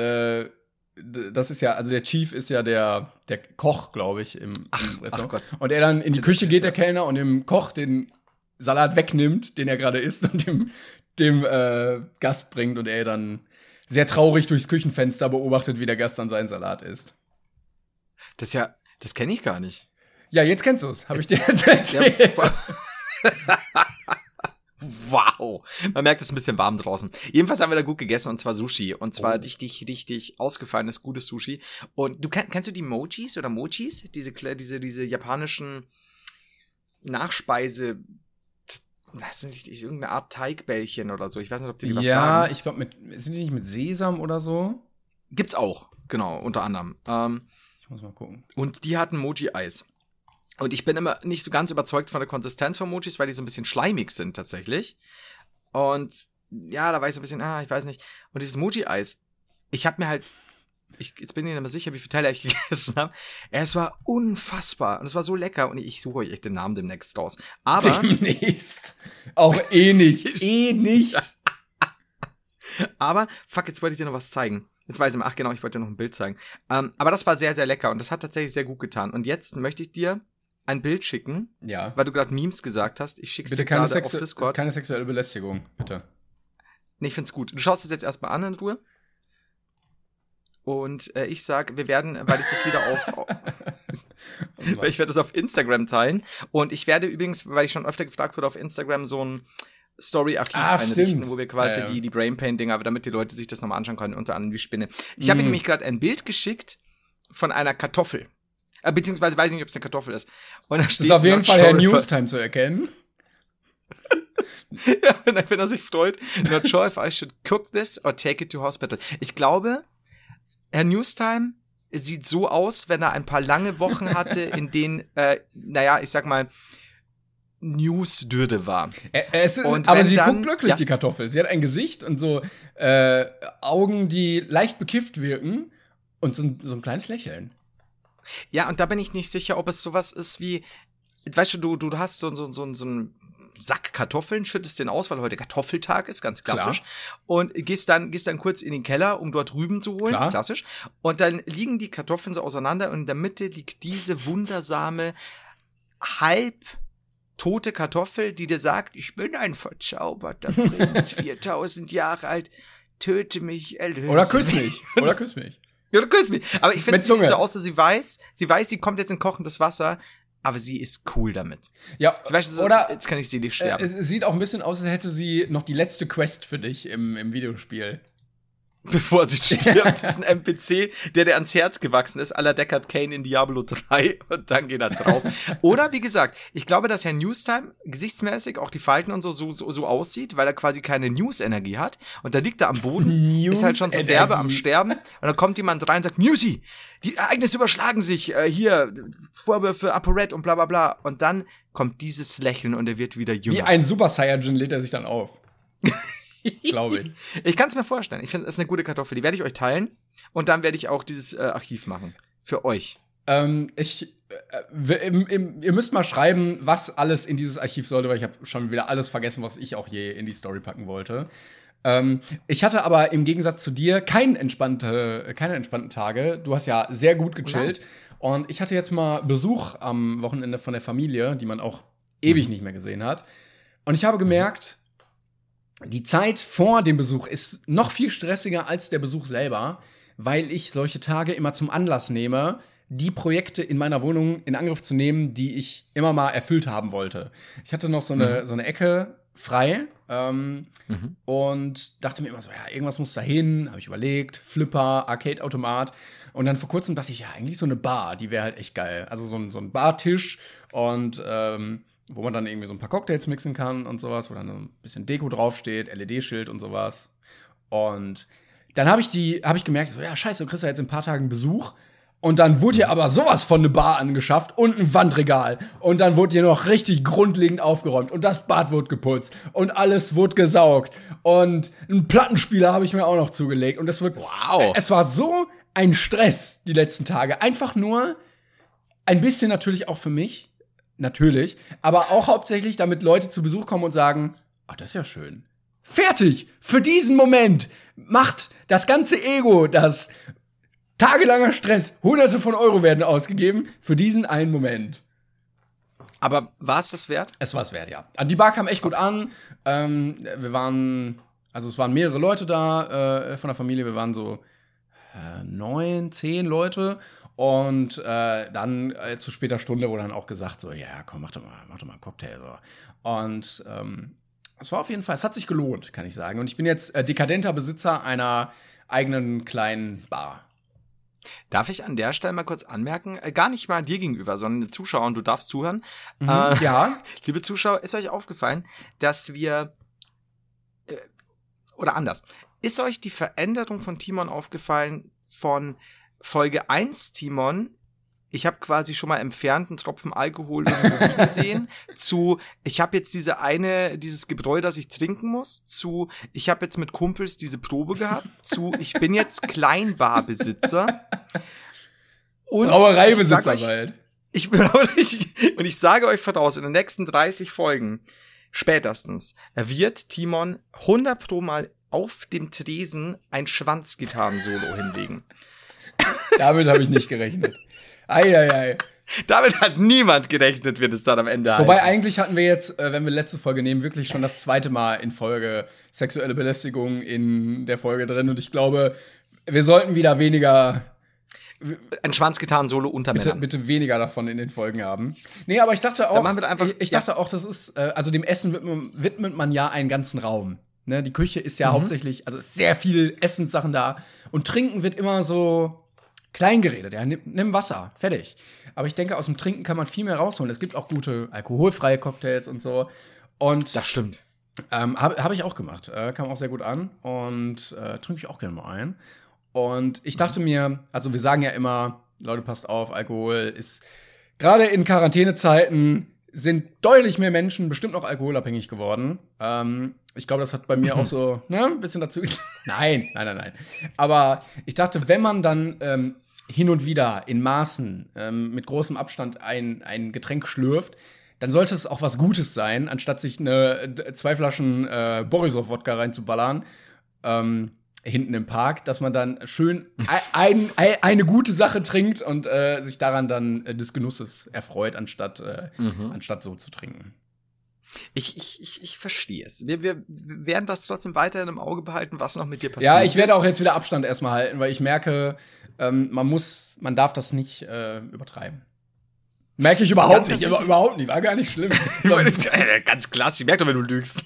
A: das ist ja, also der Chief ist ja der Koch, glaube ich, im Restaurant. Ach Gott. Und er dann in die Küche geht, der Kellner, und dem Koch den Salat wegnimmt, den er gerade isst, und dem Gast bringt, und er dann sehr traurig durchs Küchenfenster beobachtet, wie der Gast dann seinen Salat isst.
B: Das kenne ich gar nicht.
A: Ja, jetzt kennst du es, habe ich dir jetzt erzählt.
B: Ja. Wow. Man merkt, es ist ein bisschen warm draußen. Jedenfalls haben wir da gut gegessen, und zwar Sushi. Und zwar richtig ausgefallenes, gutes Sushi. Und kennst du die Mojis oder Mochis? Diese japanischen Nachspeise. Das sind nicht irgendeine Art Teigbällchen oder so. Ich weiß nicht, ob die was sagen.
A: Ja, ich glaube, sind die nicht mit Sesam oder so?
B: Gibt's auch, genau, unter anderem.
A: Ich muss mal gucken.
B: Und die hatten Mochi-Eis. Und ich bin immer nicht so ganz überzeugt von der Konsistenz von Mochis, weil die so ein bisschen schleimig sind tatsächlich. Und ja, da war ich so ein bisschen, ich weiß nicht. Und dieses Mochi-Eis, ich habe mir halt Jetzt bin ich nicht mehr sicher, wie viele Teile ich gegessen habe. Es war unfassbar. Und es war so lecker. Und ich suche euch echt den Namen demnächst raus. Aber.
A: Demnächst. Auch nicht. Nicht.
B: Aber, fuck, jetzt wollte ich dir noch was zeigen. Jetzt weiß ich mal, ach genau, ich wollte dir noch ein Bild zeigen. Aber das war sehr, sehr lecker. Und das hat tatsächlich sehr gut getan. Und jetzt möchte ich dir ein Bild schicken.
A: Ja.
B: Weil du gerade Memes gesagt hast. Ich schicke es dir
A: keine
B: gerade auf Discord.
A: Keine sexuelle Belästigung, bitte.
B: Nee, ich find's gut. Du schaust es jetzt erstmal an in Ruhe. Und ich sag, wir werden, weil ich das wieder weil ich werde das auf Instagram teilen. Und ich werde übrigens, weil ich schon öfter gefragt wurde, auf Instagram so ein Story-Archiv einrichten, wo wir quasi die Brainpain-Dinger, damit die Leute sich das nochmal anschauen können, unter anderem die Spinne. Ich habe mir nämlich gerade ein Bild geschickt von einer Kartoffel. Beziehungsweise weiß ich nicht, ob es eine Kartoffel ist. Und da steht,
A: das ist auf jeden Fall Herr Newstime zu erkennen.
B: Ja, wenn er sich freut. Not sure if I should cook this or take it to hospital. Ich glaube, Herr Newstime sieht so aus, wenn er ein paar lange Wochen hatte, in denen, ich sag mal, News-Dürde war.
A: Aber sie guckt glücklich, die Kartoffel. Sie hat ein Gesicht und so Augen, die leicht bekifft wirken und so ein kleines Lächeln.
B: Ja, und da bin ich nicht sicher, ob es sowas ist wie, weißt du, du hast so ein Sack Kartoffeln, schüttest den aus, weil heute Kartoffeltag ist, ganz klassisch. Klar. Und gehst dann kurz in den Keller, um dort Rüben zu holen, klar. Klassisch. Und dann liegen die Kartoffeln so auseinander und in der Mitte liegt diese wundersame, halb tote Kartoffel, die dir sagt, ich bin ein verzauberter Prinz, 4000 Jahre alt, töte mich, erlöse
A: Oder küss mich. Oder küss mich.
B: Ja, du küsst mich. Aber ich finde, es sieht so aus, dass sie weiß, sie kommt jetzt in kochendes Wasser, aber sie ist cool damit.
A: Ja,
B: oder jetzt kann ich sie nicht sterben.
A: Es sieht auch ein bisschen aus, als hätte sie noch die letzte Quest für dich im Videospiel.
B: Bevor sie stirbt, ist ein NPC, der ans Herz gewachsen ist, à la Deckard Cain in Diablo 3 und dann geht er drauf. Oder, wie gesagt, ich glaube, dass Herr Newstime gesichtsmäßig auch die Falten und so aussieht, weil er quasi keine News-Energie hat und da liegt er am Boden, ist halt schon so derbe am Sterben und dann kommt jemand rein und sagt, Newsy, die Ereignisse überschlagen sich, hier, Vorwürfe, ApoRed und bla bla bla und dann kommt dieses Lächeln und er wird wieder jünger.
A: Wie ein Super Saiyajin lädt er sich dann auf. Glaube ich.
B: Ich kann es mir vorstellen. Ich finde, das ist eine gute Kartoffel. Die werde ich euch teilen. Und dann werde ich auch dieses Archiv machen. Für euch.
A: Ihr müsst mal schreiben, was alles in dieses Archiv sollte, weil ich habe schon wieder alles vergessen, was ich auch je in die Story packen wollte. Ich hatte aber im Gegensatz zu dir keine entspannten Tage. Du hast ja sehr gut gechillt. Oh, und ich hatte jetzt mal Besuch am Wochenende von der Familie, die man auch ewig nicht mehr gesehen hat. Und ich habe gemerkt, die Zeit vor dem Besuch ist noch viel stressiger als der Besuch selber, weil ich solche Tage immer zum Anlass nehme, die Projekte in meiner Wohnung in Angriff zu nehmen, die ich immer mal erfüllt haben wollte. Ich hatte noch so eine Ecke frei und dachte mir immer so, ja, irgendwas muss da hin, habe ich überlegt, Flipper, Arcade-Automat und dann vor kurzem dachte ich, ja, eigentlich so eine Bar, die wäre halt echt geil. Also so ein Bartisch und wo man dann irgendwie so ein paar Cocktails mixen kann und sowas, wo dann so ein bisschen Deko draufsteht, LED-Schild und sowas. Und dann habe ich gemerkt, so, ja, scheiße, du kriegst ja jetzt in ein paar Tagen Besuch. Und dann wurde hier aber sowas von eine Bar angeschafft und ein Wandregal. Und dann wurde hier noch richtig grundlegend aufgeräumt. Und das Bad wurde geputzt. Und alles wurde gesaugt. Und einen Plattenspieler habe ich mir auch noch zugelegt. Und es war so ein Stress die letzten Tage. Einfach nur ein bisschen natürlich auch für mich. Natürlich, aber auch hauptsächlich, damit Leute zu Besuch kommen und sagen, ach, das ist ja schön. Fertig! Für diesen Moment macht das ganze Ego, das tagelanger Stress, Hunderte von Euro werden ausgegeben, für diesen einen Moment.
B: Aber war es das wert?
A: Es war es wert, ja. Die Bar kam echt gut an. Es waren mehrere Leute da von der Familie. Wir waren so 9, 10 Leute. Und dann zu später Stunde wurde dann auch gesagt, so, ja, komm, mach doch mal einen Cocktail. So. Und es war auf jeden Fall, es hat sich gelohnt, kann ich sagen. Und ich bin jetzt dekadenter Besitzer einer eigenen kleinen Bar.
B: Darf ich an der Stelle mal kurz anmerken, gar nicht mal dir gegenüber, sondern den Zuschauern, du darfst zuhören.
A: Ja.
B: Liebe Zuschauer, ist euch aufgefallen, dass wir, oder anders, ist euch die Veränderung von Timon aufgefallen von Folge 1 Timon ich habe quasi schon mal entfernt einen Tropfen Alkohol irgendwo gesehen, zu, ich habe jetzt dieses Gebräu, das ich trinken muss, zu, ich habe jetzt mit Kumpels diese Probe gehabt, zu, ich bin jetzt Kleinbarbesitzer. Und
A: Brauereibesitzer bald.
B: Und ich sage euch voraus, in den nächsten 30 Folgen, spätestens, wird Timon 100 Pro mal auf dem Tresen ein Schwanzgitarren-Solo hinlegen.
A: Damit habe ich nicht gerechnet. Eieiei.
B: Damit hat niemand gerechnet, wird es dann am Ende heißen.
A: Wobei eigentlich hatten wir jetzt, wenn wir letzte Folge nehmen, wirklich schon das zweite Mal in Folge sexuelle Belästigung in der Folge drin. Und ich glaube, wir sollten wieder weniger
B: ein Schwanzgitarren-Solo unter Männern.
A: Bitte weniger davon in den Folgen haben. Nee, aber ich dachte auch, ich dachte auch, das ist, also dem Essen widmet man ja einen ganzen Raum. Ne? Die Küche ist ja hauptsächlich, also ist sehr viel Essenssachen da. Und Trinken wird immer so klein geredet. Ja, nimm Wasser, fertig. Aber ich denke, aus dem Trinken kann man viel mehr rausholen. Es gibt auch gute alkoholfreie Cocktails und so. Und
B: das stimmt.
A: Hab ich auch gemacht. Kam auch sehr gut an. Und trinke ich auch gerne mal ein. Und ich dachte mir, also wir sagen ja immer, Leute, passt auf, Alkohol ist, gerade in Quarantänezeiten sind deutlich mehr Menschen bestimmt noch alkoholabhängig geworden. Ich glaube, das hat bei mir auch so, ein bisschen dazu. Nein. Aber ich dachte, wenn man dann hin und wieder in Maßen mit großem Abstand ein Getränk schlürft, dann sollte es auch was Gutes sein, anstatt sich 2 Flaschen Borisov-Wodka reinzuballern. Hinten im Park, dass man dann schön eine gute Sache trinkt und sich daran dann des Genusses erfreut, anstatt so zu trinken.
B: Ich verstehe es. Wir werden das trotzdem weiterhin im Auge behalten, was noch mit dir passiert.
A: Ja, ich werde auch jetzt wieder Abstand erstmal halten, weil ich merke, man darf das nicht übertreiben. Merke ich überhaupt nicht, war gar nicht schlimm.
B: Ganz klassisch, ich merke doch, wenn du lügst.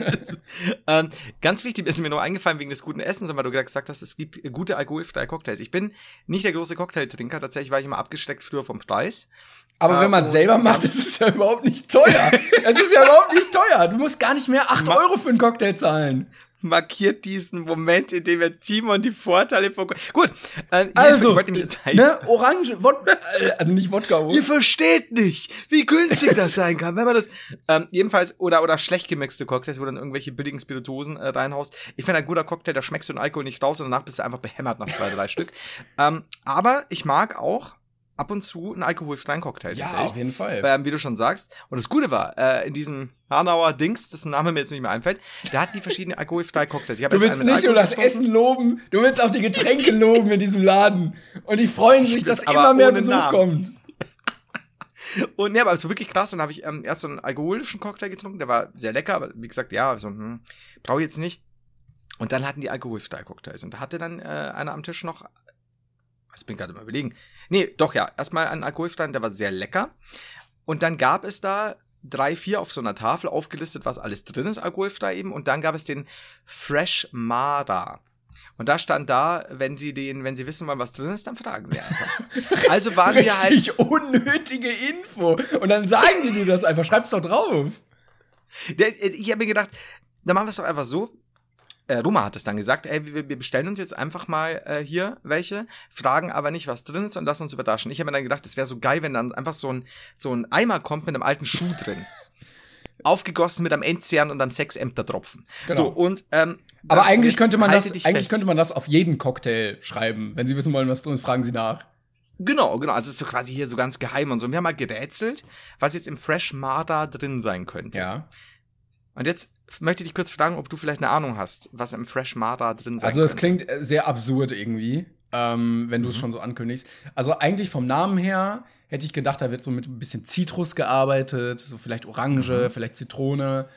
B: Ganz wichtig ist mir noch eingefallen wegen des guten Essens, weil du gesagt hast, es gibt gute alkoholfreie Cocktails. Ich bin nicht der große Cocktailtrinker, tatsächlich war ich immer abgeschreckt früher vom Preis.
A: Aber wenn man es selber macht, ist es ja überhaupt nicht teuer. Es ist ja überhaupt nicht teuer. Du musst gar nicht mehr 8 Euro für einen Cocktail zahlen.
B: Markiert diesen Moment, in dem wir Timon die Vorteile von... Gut,
A: also, Orange, also nicht Wodka.
B: Ihr versteht nicht, wie günstig das sein kann, wenn man das... jedenfalls, oder schlecht gemixte Cocktails, wo dann irgendwelche billigen Spirituosen reinhaust. Ich finde, ein guter Cocktail, da schmeckst du den Alkohol nicht raus und danach bist du einfach behämmert nach 2, 3 Stück. Aber ich mag auch ab und zu einen alkoholfreien Cocktail.
A: Ja, auf jeden Fall.
B: Wie du schon sagst. Und das Gute war, in diesem Hanauer Dings, dessen Name mir jetzt nicht mehr einfällt, der hat die verschiedenen alkoholfreien Cocktails.
A: Du willst nicht nur das Essen loben, du willst auch die Getränke loben in diesem Laden. Und die freuen sich, dass immer mehr Besuch kommt.
B: Und ja, aber es war wirklich krass. Dann habe ich erst so einen alkoholischen Cocktail getrunken, der war sehr lecker, aber wie gesagt, ja, so, brauche ich jetzt nicht. Und dann hatten die alkoholfreien Cocktails. Und da hatte dann einer am Tisch noch, ich bin gerade mal überlegen. Nee, doch, ja. Erstmal einen alkoholfreien, der war sehr lecker. Und dann gab es da 3, 4 auf so einer Tafel aufgelistet, was alles drin ist, alkoholfrei eben. Und dann gab es den Fresh Mara. Und da stand wenn Sie wissen wollen, was drin ist, dann fragen Sie einfach. Also waren wir halt...
A: Richtig unnötige Info. Und dann sagen die dir das einfach. Schreib's doch drauf.
B: Ich habe mir gedacht, dann machen wir es doch einfach so. Roma hat es dann gesagt, wir bestellen uns jetzt einfach mal hier welche, fragen aber nicht, was drin ist und lassen uns überraschen. Ich habe mir dann gedacht, es wäre so geil, wenn dann einfach so ein Eimer kommt mit einem alten Schuh drin. Aufgegossen mit einem Endzern und einem 6 Ämtertropfen.
A: Genau.
B: So, und,
A: aber eigentlich könnte man das auf jeden Cocktail schreiben. Wenn Sie wissen wollen, was drin ist, fragen Sie nach.
B: Genau. Also es ist so quasi hier so ganz geheim und so. Und wir haben mal gerätselt, was jetzt im Fresh Marda drin sein könnte.
A: Ja.
B: Und jetzt möchte ich dich kurz fragen, ob du vielleicht eine Ahnung hast, was im Fresh Marda drin sein könnte.
A: Also es klingt sehr absurd irgendwie, wenn du es schon so ankündigst. Also eigentlich vom Namen her hätte ich gedacht, da wird so mit ein bisschen Zitrus gearbeitet, so vielleicht Orange, vielleicht Zitrone.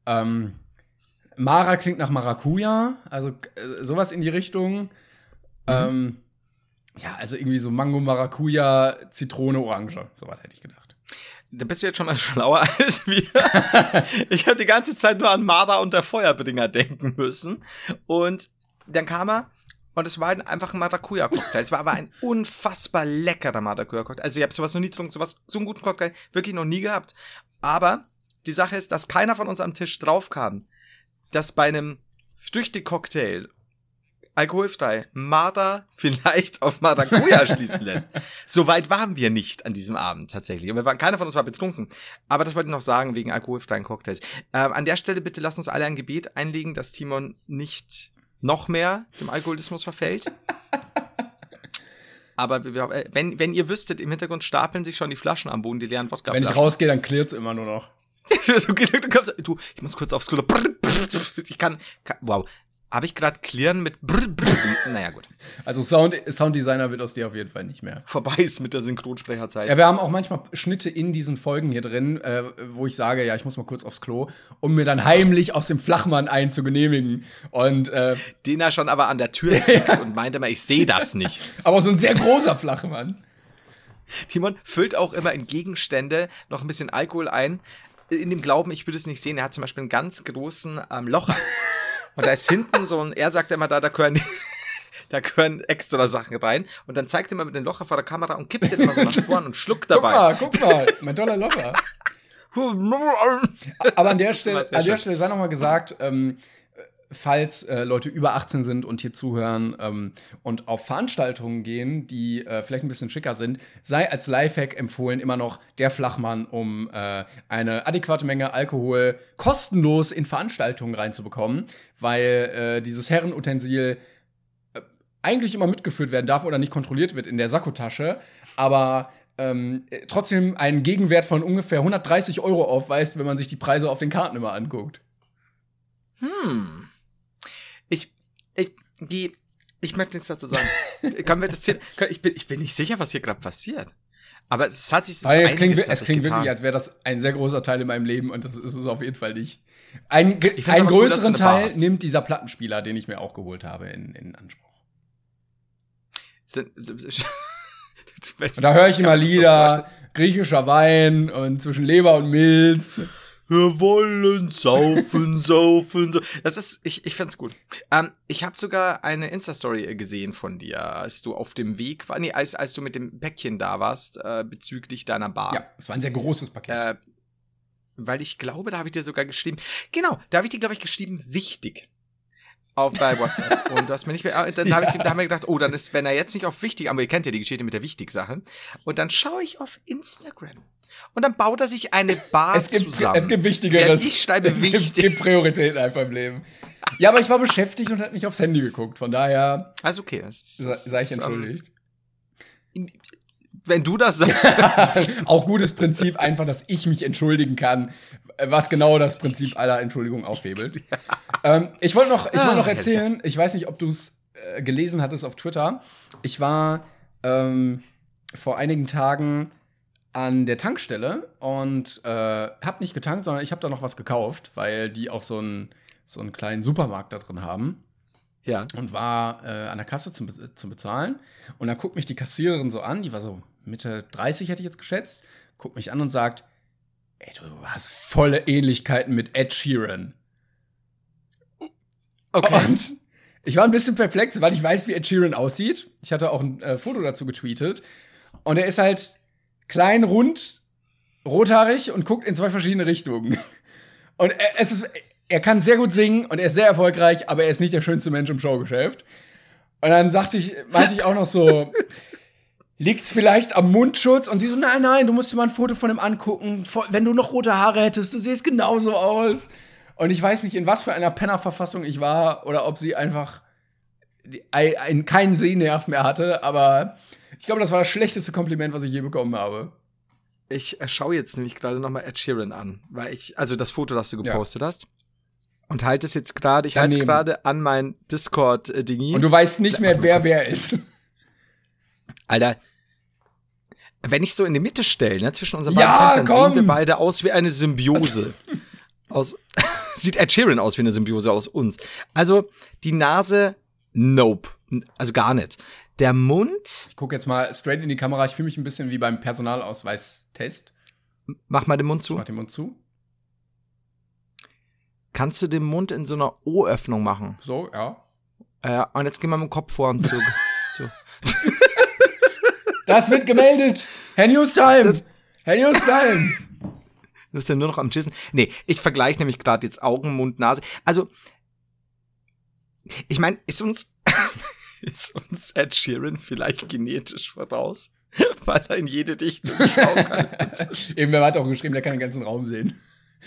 A: Mara klingt nach Maracuja, also sowas in die Richtung. Ja, also irgendwie so Mango, Maracuja, Zitrone, Orange. Sowas hätte ich gedacht.
B: Da bist du jetzt schon mal schlauer als wir. Ich habe die ganze Zeit nur an Marda und der Feuerbringer denken müssen. Und dann kam er und es war halt einfach ein Maracuja-Cocktail. Es war aber ein unfassbar leckerer Maracuja-Cocktail. Also ich habe sowas noch nie getrunken, so einen guten Cocktail wirklich noch nie gehabt. Aber die Sache ist, dass keiner von uns am Tisch drauf kam, dass bei einem Früchte-Cocktail alkoholfrei Marder vielleicht auf Maracuja schließen lässt. Soweit waren wir nicht an diesem Abend tatsächlich. Und keiner von uns war betrunken. Aber das wollte ich noch sagen, wegen alkoholfreien Cocktails. An der Stelle bitte lasst uns alle ein Gebet einlegen, dass Timon nicht noch mehr dem Alkoholismus verfällt. Aber wenn ihr wüsstet, im Hintergrund stapeln sich schon die Flaschen am Boden, die leeren Wodkaflaschen.
A: Wenn ich rausgehe, dann klirrt's immer nur noch.
B: Du, ich muss kurz aufs Klo. Ich kann wow. Habe ich gerade klirren mit naja, gut.
A: Also Sounddesigner wird aus dir auf jeden Fall nicht mehr.
B: Vorbei ist mit der Synchronsprecherzeit.
A: Ja, wir haben auch manchmal Schnitte in diesen Folgen hier drin, wo ich sage, ja, ich muss mal kurz aufs Klo, um mir dann heimlich aus dem Flachmann einen zu genehmigen. Und
B: den er schon aber an der Tür zückt und meinte mal, ich sehe das nicht.
A: Aber so ein sehr großer Flachmann.
B: Timon füllt auch immer in Gegenstände noch ein bisschen Alkohol ein, in dem Glauben, ich würde es nicht sehen. Er hat zum Beispiel einen ganz großen Locher. Und da ist hinten so ein, er sagt immer, da gehören extra Sachen rein. Und dann zeigt er immer mit dem Locher vor der Kamera und kippt den immer so nach vorn und schluckt dabei.
A: Guck mal, mein toller Locher. Aber an der Stelle sei noch mal gesagt, falls Leute über 18 sind und hier zuhören und auf Veranstaltungen gehen, die vielleicht ein bisschen schicker sind, sei als Lifehack empfohlen immer noch der Flachmann, um eine adäquate Menge Alkohol kostenlos in Veranstaltungen reinzubekommen, weil dieses Herrenutensil eigentlich immer mitgeführt werden darf oder nicht kontrolliert wird in der Sakkotasche, aber trotzdem einen Gegenwert von ungefähr 130 € aufweist, wenn man sich die Preise auf den Karten immer anguckt.
B: Ich möchte nichts dazu sagen. Können wir das ich bin nicht sicher, was hier gerade passiert. Aber es hat sich
A: es klingt wirklich, als wäre das ein sehr großer Teil in meinem Leben und das ist es auf jeden Fall nicht. Einen größeren Teil nimmt dieser Plattenspieler, den ich mir auch geholt habe, in Anspruch. Und da höre ich immer Lieder, griechischer Wein und zwischen Leber und Milz.
B: Wir wollen saufen. Das ist, ich find's gut. Ich habe sogar eine Insta-Story gesehen von dir, als du auf dem Weg war, als du mit dem Päckchen da warst, bezüglich deiner Bar.
A: Ja, es war ein sehr großes Paket.
B: Weil ich glaube, da habe ich dir sogar geschrieben, genau, da habe ich dir, glaube ich, geschrieben, wichtig. Bei WhatsApp. Und du hast mir nicht mehr, dann haben wir gedacht, oh, dann ist, wenn er jetzt nicht auf wichtig, aber ihr kennt ja die Geschichte mit der Wichtig-Sache. Und dann schaue ich auf Instagram. Und dann baut er sich eine Bar zusammen.
A: Es gibt Wichtigeres.
B: Ich schreibe wichtig.
A: Es gibt Prioritäten einfach im Leben. Ja, aber ich war beschäftigt und hat nicht aufs Handy geguckt. Von daher.
B: Also okay.
A: Sei ich entschuldigt.
B: Wenn du das sagst.
A: Auch gutes Prinzip, einfach, dass ich mich entschuldigen kann, was genau das Prinzip aller Entschuldigung aufhebelt. Ich wollte noch erzählen, ich weiß nicht, ob du es gelesen hattest auf Twitter. Ich war vor einigen Tagen an der Tankstelle und hab nicht getankt, sondern ich habe da noch was gekauft, weil die auch so einen kleinen Supermarkt da drin haben.
B: Ja.
A: Und war an der Kasse zum Bezahlen. Und dann guckt mich die Kassiererin so an, die war so Mitte 30, hätte ich jetzt geschätzt, guckt mich an und sagt, ey, du hast volle Ähnlichkeiten mit Ed Sheeran.
B: Okay.
A: Und ich war ein bisschen perplex, weil ich weiß, wie Ed Sheeran aussieht. Ich hatte auch ein Foto dazu getweetet. Und er ist halt klein, rund, rothaarig und guckt in 2 verschiedene Richtungen. Und er kann sehr gut singen und er ist sehr erfolgreich, aber er ist nicht der schönste Mensch im Showgeschäft. Und dann meinte ich auch noch so, liegt's vielleicht am Mundschutz? Und sie so, nein, du musst dir mal ein Foto von ihm angucken. Wenn du noch rote Haare hättest, du siehst genauso aus. Und ich weiß nicht, in was für einer Pennerverfassung ich war oder ob sie einfach keinen Sehnerv mehr hatte, aber ich glaube, das war das schlechteste Kompliment, was ich je bekommen habe.
B: Ich schaue jetzt nämlich gerade noch mal Ed Sheeran an, weil also das Foto, das du gepostet hast. Und halte es jetzt gerade, ich halte es gerade an mein Discord-Dingi.
A: Und du weißt nicht mehr, wer ist.
B: Alter, wenn ich so in die Mitte stelle, ne, zwischen unseren beiden Fenstern, sehen wir beide aus wie eine Symbiose. Sieht Ed Sheeran aus wie eine Symbiose aus uns. Also, die Nase, nope. Also gar nicht. Der Mund.
A: Ich gucke jetzt mal straight in die Kamera. Ich fühle mich ein bisschen wie beim Personalausweistest.
B: Mach mal den Mund zu.
A: Mach den Mund zu.
B: Kannst du den Mund in so einer O-Öffnung machen?
A: So, ja.
B: Und jetzt gehen wir mit dem Kopf vor und zurück. So.
A: Das wird gemeldet. Herr Newstime. Herr Newstime.
B: Du bist ja nur noch am Chissen. Nee, ich vergleiche nämlich gerade jetzt Augen, Mund, Nase. Also, ich meine, ist uns ist uns Ed Sheeran vielleicht genetisch voraus, weil er in jede Richtung schauen kann.
A: Eben, wer hat auch geschrieben, der kann den ganzen Raum sehen.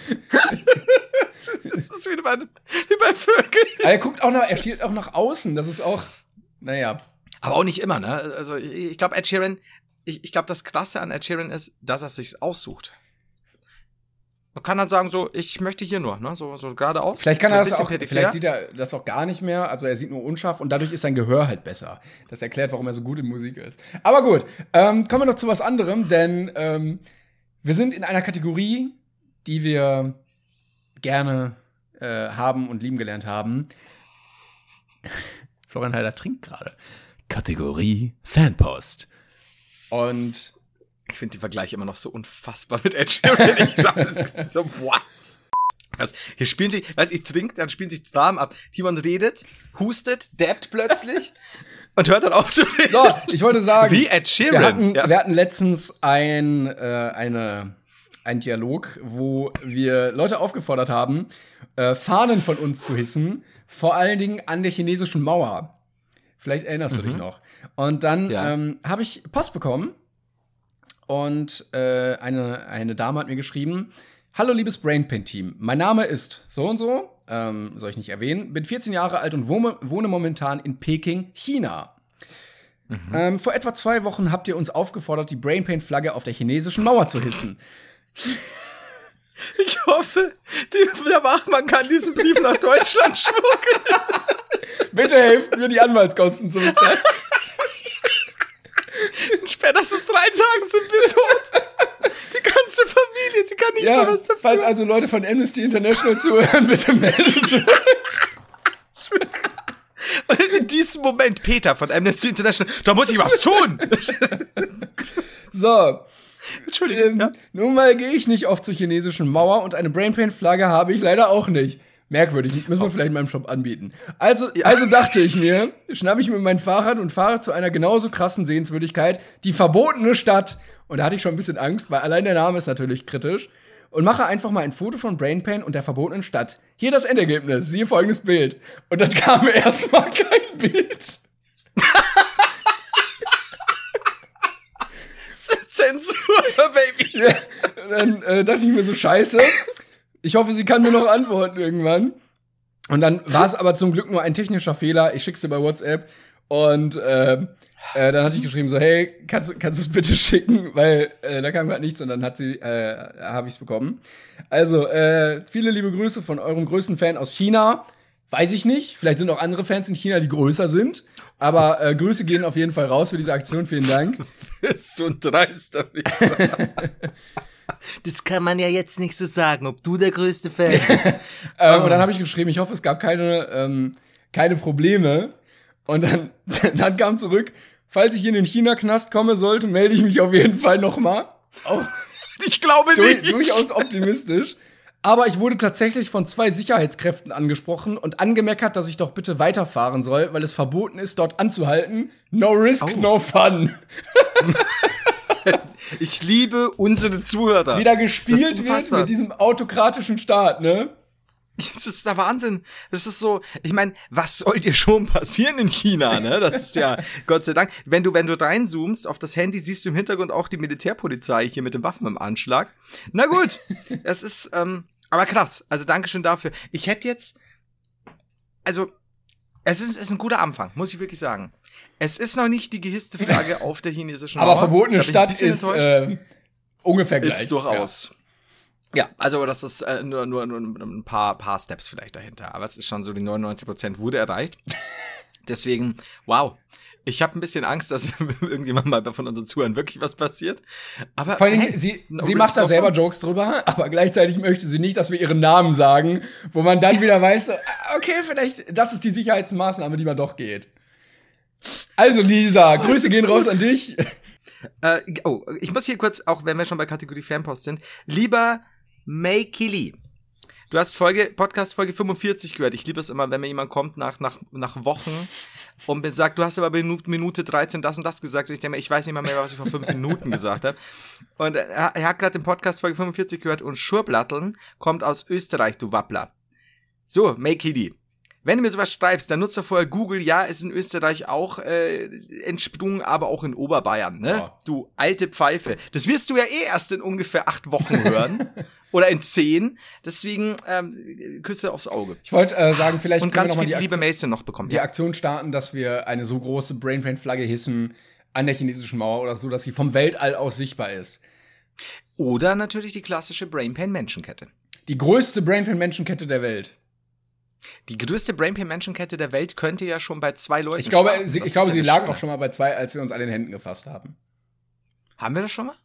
B: Das ist wie bei Vögeln.
A: Er stiehlt auch nach außen, das ist auch, naja.
B: Aber auch nicht immer, ne? Also ich glaube, Ed Sheeran, ich glaube, das Krasse an Ed Sheeran ist, dass er es sich aussucht. Man kann dann sagen, so, ich möchte hier nur, ne? So geradeaus.
A: Vielleicht vielleicht sieht er das auch gar nicht mehr, also er sieht nur unscharf und dadurch ist sein Gehör halt besser. Das erklärt, warum er so gut in Musik ist. Aber gut, kommen wir noch zu was anderem, denn wir sind in einer Kategorie, die wir gerne haben und lieben gelernt haben. Florian Heider trinkt gerade. Kategorie Fanpost. Und
B: ich finde den Vergleich immer noch so unfassbar mit Ed Sheeran. Ich glaube, das ist so, what? Hier spielen sich, ich trinke, dann spielen sich Dramen ab. Jemand redet, hustet, dabbt plötzlich und hört dann auf zu reden.
A: So, ich wollte sagen,
B: wie Ed Sheeran.
A: Wir hatten letztens einen Dialog, wo wir Leute aufgefordert haben, Fahnen von uns zu hissen, vor allen Dingen an der chinesischen Mauer. Vielleicht erinnerst du dich noch. Und dann habe ich Post bekommen und eine Dame hat mir geschrieben: Hallo liebes Brainpain-Team, mein Name ist so und so, soll ich nicht erwähnen, bin 14 Jahre alt und wohne momentan in Peking, China. Vor etwa 2 Wochen habt ihr uns aufgefordert, die Brainpain-Flagge auf der chinesischen Mauer zu hissen.
B: Ich hoffe, der Wachmann kann diesen Brief nach Deutschland schmuggeln.
A: Bitte helft mir, die Anwaltskosten zu bezahlen.
B: Spätestens 3 Tagen sind wir tot. Die ganze Familie, sie kann nicht mehr was dafür.
A: Falls also Leute von Amnesty International zuhören, bitte meldet euch.
B: Und in diesem Moment, Peter von Amnesty International, da muss ich was tun.
A: So.
B: Entschuldigung.
A: Nun mal gehe ich nicht oft zur chinesischen Mauer und eine Brainpain-Flagge habe ich leider auch nicht. Merkwürdig, müssen wir vielleicht in meinem Shop anbieten. Also dachte ich mir, schnappe ich mir mein Fahrrad und fahre zu einer genauso krassen Sehenswürdigkeit, die verbotene Stadt. Und da hatte ich schon ein bisschen Angst, weil allein der Name ist natürlich kritisch. Und mache einfach mal ein Foto von Brainpain und der verbotenen Stadt. Hier das Endergebnis, siehe folgendes Bild. Und dann kam erstmal kein Bild.
B: Zensur, Baby.
A: Ja, dann dachte ich mir so, scheiße. Ich hoffe, sie kann mir noch antworten irgendwann. Und dann war es aber zum Glück nur ein technischer Fehler. Ich schick's dir bei WhatsApp. Und dann hatte ich geschrieben so, hey, kannst du es bitte schicken? Weil da kam halt nichts und dann habe ich es bekommen. Also, viele liebe Grüße von eurem größten Fan aus China. Weiß ich nicht. Vielleicht sind auch andere Fans in China, die größer sind. Aber Grüße gehen auf jeden Fall raus für diese Aktion. Vielen Dank.
B: Das ist so ein dreister Wichser. Das kann man ja jetzt nicht so sagen, ob du der größte Fan bist.
A: Und dann habe ich geschrieben, ich hoffe, es gab keine Probleme. Und dann kam zurück, falls ich in den China-Knast komme sollte, melde ich mich auf jeden Fall nochmal.
B: Ich glaube nicht.
A: Durchaus optimistisch. Aber ich wurde tatsächlich von 2 Sicherheitskräften angesprochen und angemeckert, dass ich doch bitte weiterfahren soll, weil es verboten ist, dort anzuhalten. No risk, no fun.
B: Ich liebe unsere Zuhörer.
A: Wie da gespielt wird mit diesem autokratischen Staat, ne?
B: Das ist der Wahnsinn. Das ist so, ich meine, was soll dir schon passieren in China, ne? Das ist ja, Gott sei Dank. Wenn du reinzoomst auf das Handy, siehst du im Hintergrund auch die Militärpolizei hier mit den Waffen im Anschlag. Na gut, es ist, aber krass. Also Dankeschön dafür. Ich hätte jetzt, also, es ist ein guter Anfang, muss ich wirklich sagen. Es ist noch nicht die gehisste Flagge auf der chinesischen Mauer.
A: Aber verbotene Stadt ist ungefähr gleich.
B: Ist durchaus. Ja, also das ist nur ein paar Steps vielleicht dahinter. Aber es ist schon so, die 99% wurde erreicht. Deswegen, wow. Ich habe ein bisschen Angst, dass irgendjemand mal von unseren Zuhörern wirklich was passiert. Aber
A: vor allem, sie macht da selber Jokes drüber, aber gleichzeitig möchte sie nicht, dass wir ihren Namen sagen, wo man dann wieder weiß, okay, vielleicht, das ist die Sicherheitsmaßnahme, die man doch geht. Also Lisa, Grüße gehen raus an dich.
B: Ich muss hier kurz, auch wenn wir schon bei Kategorie Fanpost sind, lieber May Kili. Du hast Podcast Folge 45 gehört. Ich liebe es immer, wenn mir jemand kommt nach Wochen und mir sagt, du hast aber bei Minute 13 das und das gesagt. Und ich denke mir, ich weiß nicht mal mehr, was ich vor 5 Minuten gesagt habe. Und er hat gerade den Podcast Folge 45 gehört und Schurblatteln kommt aus Österreich, du Wappler. So, May Kili. wenn du mir sowas schreibst, dann nutzt doch vorher Google. Ja, ist in Österreich auch entsprungen, aber auch in Oberbayern, ne? Ja. Du alte Pfeife. Das wirst du ja erst in ungefähr 8 Wochen hören. Oder in 10. Deswegen Küsse aufs Auge.
A: Ich wollte sagen, vielleicht
B: und können ganz wir noch mal die liebe Mason noch bekommen.
A: Die Aktion starten, dass wir eine so große Brainpain-Flagge hissen an der chinesischen Mauer oder so, dass sie vom Weltall aus sichtbar ist.
B: Oder natürlich die klassische Brainpain-Menschenkette.
A: Die größte Brainpain-Menschenkette der Welt.
B: Die größte Brainpain-Menschenkette der Welt könnte ja schon bei 2 Leuten
A: Ich glaube, sie lagen auch schon mal bei 2, als wir uns an den Händen gefasst haben.
B: Haben wir das schon mal?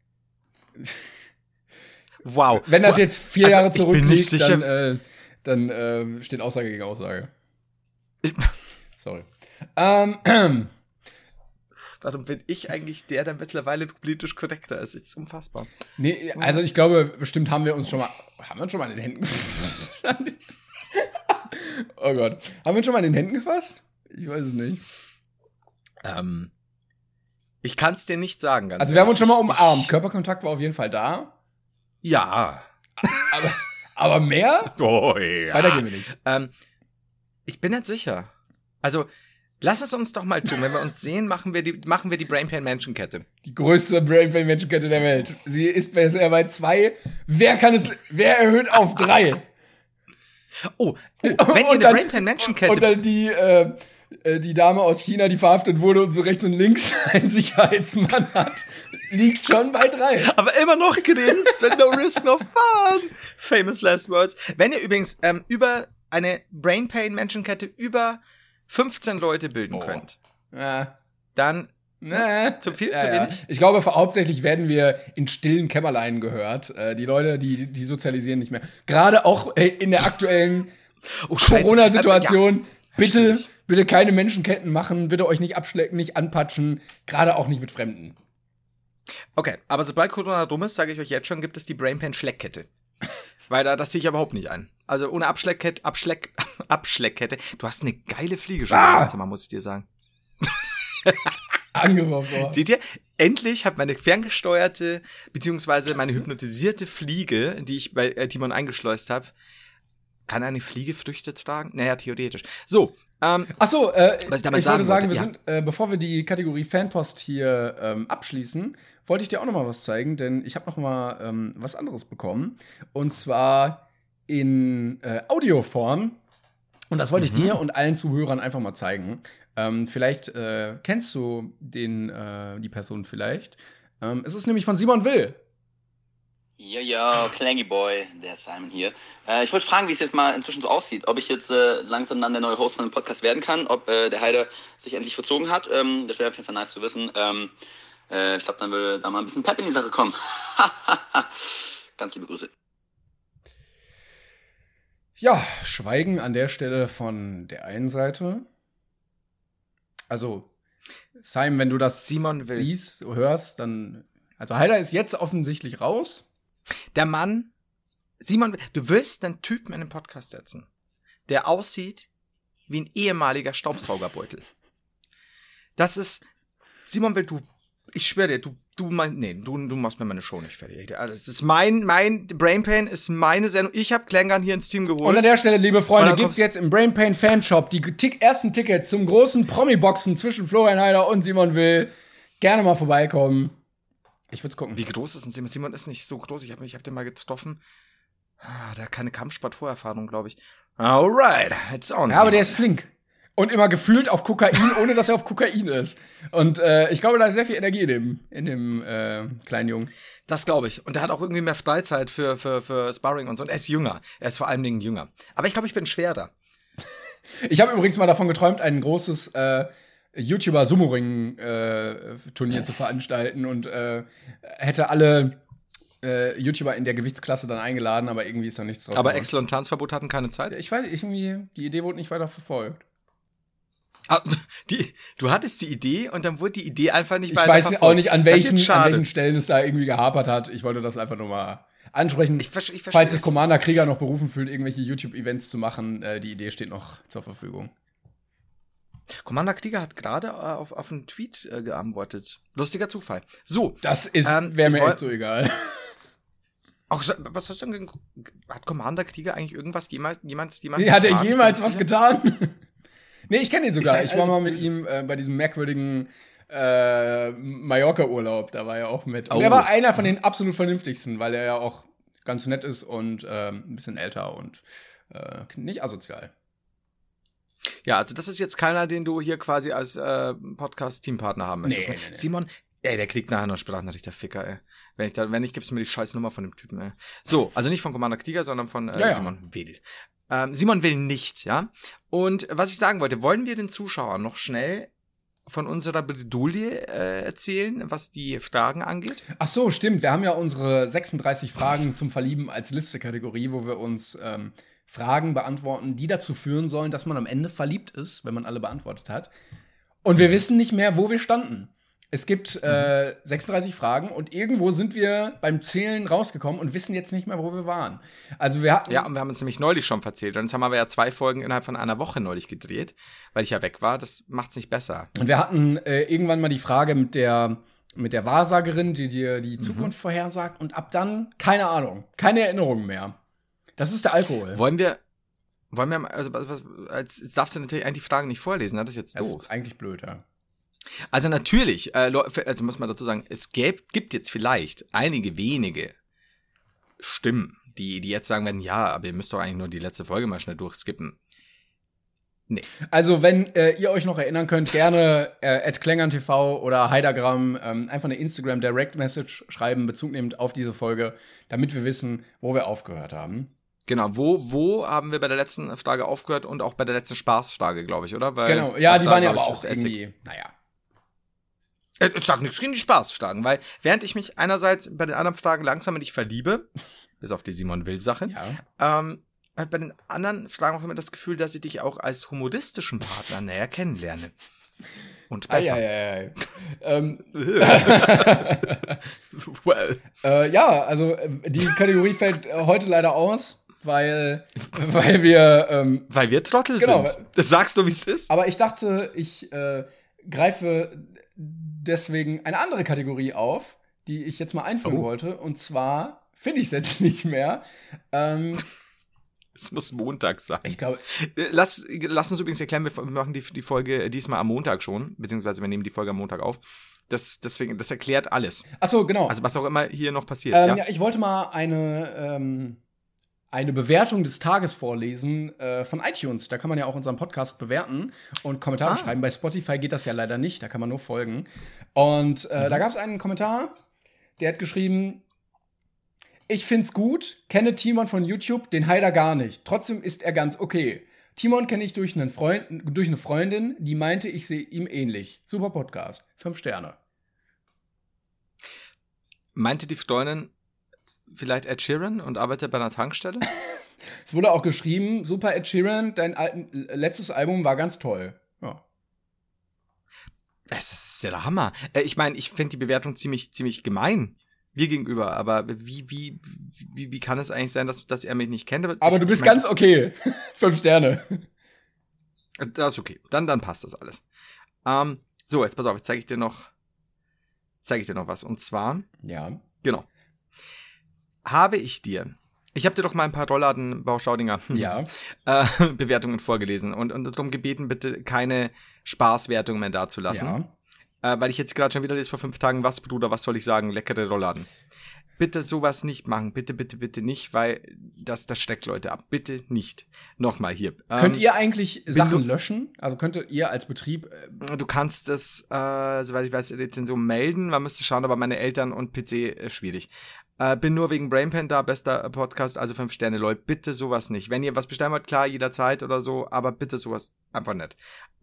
B: Wow.
A: Wenn das jetzt 4 Jahre zurückliegt, dann steht Aussage gegen Aussage. Sorry.
B: Warum bin ich eigentlich der mittlerweile politisch korrekter ist? Das ist unfassbar.
A: Nee, also ich glaube, bestimmt haben wir uns schon mal an den Händen gefasst? Oh Gott. Haben wir uns schon mal an den Händen gefasst? Ich weiß es nicht.
B: Ich kann es dir nicht sagen, ganz
A: Also wir haben uns schon mal umarmt. Körperkontakt war auf jeden Fall da.
B: Ja.
A: Aber mehr?
B: Oh ja.
A: Weiter gehen wir nicht.
B: Ich bin nicht sicher. Also, lass es uns doch mal tun. Wenn wir uns sehen, machen wir die Brainpain-Menschenkette.
A: Die größte Brainpain-Menschenkette der Welt. Sie ist bisher bei 2. Wer erhöht auf 3?
B: Oh, wenn ihr eine Brainpain-Menschenkette...
A: Und dann die Dame aus China, die verhaftet wurde und so rechts und links einen Sicherheitsmann hat, liegt schon bei 3.
B: Aber immer noch grinst, wenn no risk, no fun. Famous last words. Wenn ihr übrigens über eine Brainpain-Menschenkette über 15 Leute bilden könnt, dann zu wenig.
A: Ich glaube, hauptsächlich werden wir in stillen Kämmerlein gehört. Die Leute, die sozialisieren nicht mehr. Gerade auch in der aktuellen Corona-Situation. Bitte keine Menschenketten machen, bitte euch nicht abschlecken, nicht anpatschen, gerade auch nicht mit Fremden.
B: Okay, aber sobald Corona rum ist, sage ich euch jetzt schon, gibt es die Brainpan-Schleckkette. Weil das sehe ich überhaupt nicht ein. Also ohne Abschleckkette. Du hast eine geile Fliege schon im Zimmer, muss ich dir sagen.
A: Angeworfen.
B: Seht ihr? Endlich hat meine ferngesteuerte, beziehungsweise meine hypnotisierte Fliege, die ich bei Timon eingeschleust habe, kann eine Fliege Früchte tragen? Naja, theoretisch. So.
A: Achso, ich würde sagen, wir sind, bevor wir die Kategorie Fanpost hier abschließen, wollte ich dir auch noch mal was zeigen, denn ich habe noch mal was anderes bekommen. Und zwar in Audioform. Und das wollte ich dir und allen Zuhörern einfach mal zeigen. Vielleicht kennst du die Person vielleicht. Es ist nämlich von Simon Will.
C: Ja, Clangy Boy, der Simon hier. Ich wollte fragen, wie es jetzt mal inzwischen so aussieht. Ob ich jetzt langsam dann der neue Host von dem Podcast werden kann. Ob der Heider sich endlich verzogen hat. Das wäre auf jeden Fall nice zu wissen. Ich glaube, dann würde da mal ein bisschen Pep in die Sache kommen. Ganz liebe Grüße.
A: Ja, Schweigen an der Stelle von der einen Seite. Also, Simon, wenn du das siehst, hörst, dann... Also Heider ist jetzt offensichtlich raus.
B: Der Mann, Simon, du willst einen Typen in den Podcast setzen, der aussieht wie ein ehemaliger Staubsaugerbeutel. Das ist, Simon Will, ich schwöre dir, du machst mir meine Show nicht fertig. Das ist mein Brainpain ist meine Sendung. Ich habe Klängern hier ins Team geholt.
A: Und an der Stelle, liebe Freunde, gibt's jetzt im Brainpain Fanshop die ersten Tickets zum großen Promi-Boxen zwischen Florian Heider und Simon Will. Gerne mal vorbeikommen. Ich würde gucken.
B: Wie groß ist denn Simon? Simon ist nicht so groß. Ich hab den mal getroffen. Der hat keine Kampfsport-Vorerfahrung, glaube ich. Alright, it's on.
A: Ja, aber der ist flink. Und immer gefühlt auf Kokain, ohne dass er auf Kokain ist. Und ich glaube, da ist sehr viel Energie in dem kleinen Jungen.
B: Das glaube ich. Und der hat auch irgendwie mehr Freizeit für Sparring und so. Und er ist jünger. Er ist vor allen Dingen jünger. Aber ich glaube, ich bin schwerer.
A: Ich habe übrigens mal davon geträumt, ein großes YouTuber-Sumo-Ring-Turnier zu veranstalten und hätte alle YouTuber in der Gewichtsklasse dann eingeladen, aber irgendwie ist da nichts draus.
B: Aber Excel und Tanzverbot hatten keine Zeit?
A: Ich weiß, die Idee wurde nicht weiter verfolgt.
B: Du hattest die Idee und dann wurde die Idee einfach nicht
A: weiter verfolgt. Ich weiß auch nicht, an welchen Stellen es da irgendwie gehapert hat. Ich wollte das einfach nur mal ansprechen. Falls sich Commander Krieger noch berufen fühlt, irgendwelche YouTube-Events zu machen, die Idee steht noch zur Verfügung.
B: Commander Krieger hat gerade auf einen Tweet geantwortet. Lustiger Zufall. So.
A: Das wäre mir echt so egal.
B: Auch so, was hast du denn hat Commander Krieger eigentlich jemand?
A: Ja, hat er jemals was getan? Nee, ich kenne ihn sogar. Ich war mal mit
B: böse?
A: ihm bei diesem merkwürdigen Mallorca-Urlaub. Da war er auch mit. Und er war einer von den absolut vernünftigsten, weil er ja auch ganz nett ist und ein bisschen älter und nicht asozial.
B: Ja, also das ist jetzt keiner, den du hier quasi als Podcast-Teampartner haben möchtest.
A: Nee.
B: Simon, der kriegt nachher noch Sprachnachricht, der Ficker, ey. Wenn nicht, gibst du mir die scheiß Nummer von dem Typen, ey. So, also nicht von Commander Krieger, sondern von Simon Will. Simon Will nicht, ja. Und was ich sagen wollte, wollen wir den Zuschauern noch schnell von unserer Bredouille erzählen, was die Fragen angeht?
A: Ach so, stimmt. Wir haben ja unsere 36 Fragen zum Verlieben als Liste-Kategorie, wo wir uns Fragen beantworten, die dazu führen sollen, dass man am Ende verliebt ist, wenn man alle beantwortet hat. Und wir wissen nicht mehr, wo wir standen. Es gibt 36 Fragen und irgendwo sind wir beim Zählen rausgekommen und wissen jetzt nicht mehr, wo wir waren. Also wir hatten
B: und wir haben uns nämlich neulich schon verzählt. Und jetzt haben wir ja 2 Folgen innerhalb von einer Woche neulich gedreht, weil ich ja weg war. Das macht's nicht besser.
A: Und wir hatten irgendwann mal die Frage mit der Wahrsagerin, die dir die Zukunft vorhersagt. Und ab dann, keine Ahnung, keine Erinnerungen mehr. Das ist der Alkohol.
B: Wollen wir, also jetzt darfst du natürlich eigentlich die Fragen nicht vorlesen, ne? Das ist jetzt doof.
A: Das ist eigentlich blöd, ja.
B: Also natürlich, also muss man dazu sagen, es gibt jetzt vielleicht einige wenige Stimmen, die jetzt sagen werden, ja, aber ihr müsst doch eigentlich nur die letzte Folge mal schnell durchskippen. Nee.
A: Also wenn ihr euch noch erinnern könnt, gerne @klängern.tv oder Heidagramm einfach eine Instagram Direct Message schreiben, Bezug nehmend auf diese Folge, damit wir wissen, wo wir aufgehört haben.
B: Genau, wo haben wir bei der letzten Frage aufgehört und auch bei der letzten Spaßfrage, glaube ich, oder? Weil
A: genau, ja, die waren ja aber auch irgendwie, naja.
B: Ich sag nichts gegen die Spaßfragen, weil während ich mich einerseits bei den anderen Fragen langsam nicht verliebe, bis auf die Simon Will-Sache, bei den anderen Fragen auch immer das Gefühl, dass ich dich auch als humoristischen Partner näher kennenlerne. Und besser.
A: Well. Ja, also die Kategorie fällt heute leider aus, weil wir
B: weil wir Trottel sind. Das sagst du, wie es ist.
A: Aber ich dachte, ich greife deswegen eine andere Kategorie auf, die ich jetzt mal einführen wollte. Und zwar finde ich es jetzt nicht mehr.
B: Es muss Montag sein.
A: Ich glaube.
B: Lass uns übrigens erklären, wir machen die Folge diesmal am Montag schon, beziehungsweise wir nehmen die Folge am Montag auf. Das erklärt alles.
A: Ach so, genau.
B: Also was auch immer hier noch passiert.
A: Ja, ich wollte mal eine Bewertung des Tages vorlesen von iTunes. Da kann man ja auch unseren Podcast bewerten und Kommentare schreiben. Bei Spotify geht das ja leider nicht, da kann man nur folgen. Und da gab es einen Kommentar, der hat geschrieben: Ich find's gut, kenne Timon von YouTube, den Haider gar nicht. Trotzdem ist er ganz okay. Timon kenne ich durch eine Freundin, die meinte, ich sehe ihm ähnlich. Super Podcast. 5 Sterne.
B: Meinte die Freundin vielleicht Ed Sheeran und arbeitet bei einer Tankstelle?
A: Es wurde auch geschrieben: Super Ed Sheeran, dein letztes Album war ganz toll. Ja.
B: Das ist ja der Hammer. Ich meine, ich finde die Bewertung ziemlich gemein. Wir gegenüber, aber wie kann es eigentlich sein, dass er mich nicht kennt?
A: Aber du bist ganz okay. 5 Sterne.
B: Das ist okay. Dann passt das alles. So, jetzt pass auf, jetzt zeige ich dir noch was. Und zwar, genau, ich habe dir doch mal ein paar Rollladen-Bauschaudinger Bewertungen vorgelesen und darum gebeten, bitte keine Spaßwertung mehr dazulassen. Ja. Weil ich jetzt gerade schon wieder lese vor 5 Tagen, was, Bruder, was soll ich sagen, leckere Rollladen. Bitte sowas nicht machen, bitte nicht, weil das schreckt Leute ab. Bitte nicht. Nochmal hier.
A: Könnt ihr eigentlich Sachen löschen? Also könntet ihr als Betrieb
B: Du kannst das, soweit ich weiß, Rezension melden. Man müsste schauen, aber meine Eltern und PC schwierig. Bin nur wegen Brainpan da, bester Podcast, also 5 Sterne, Leute. Bitte sowas nicht. Wenn ihr was bestellen wollt, klar, jederzeit oder so, aber bitte sowas einfach nicht.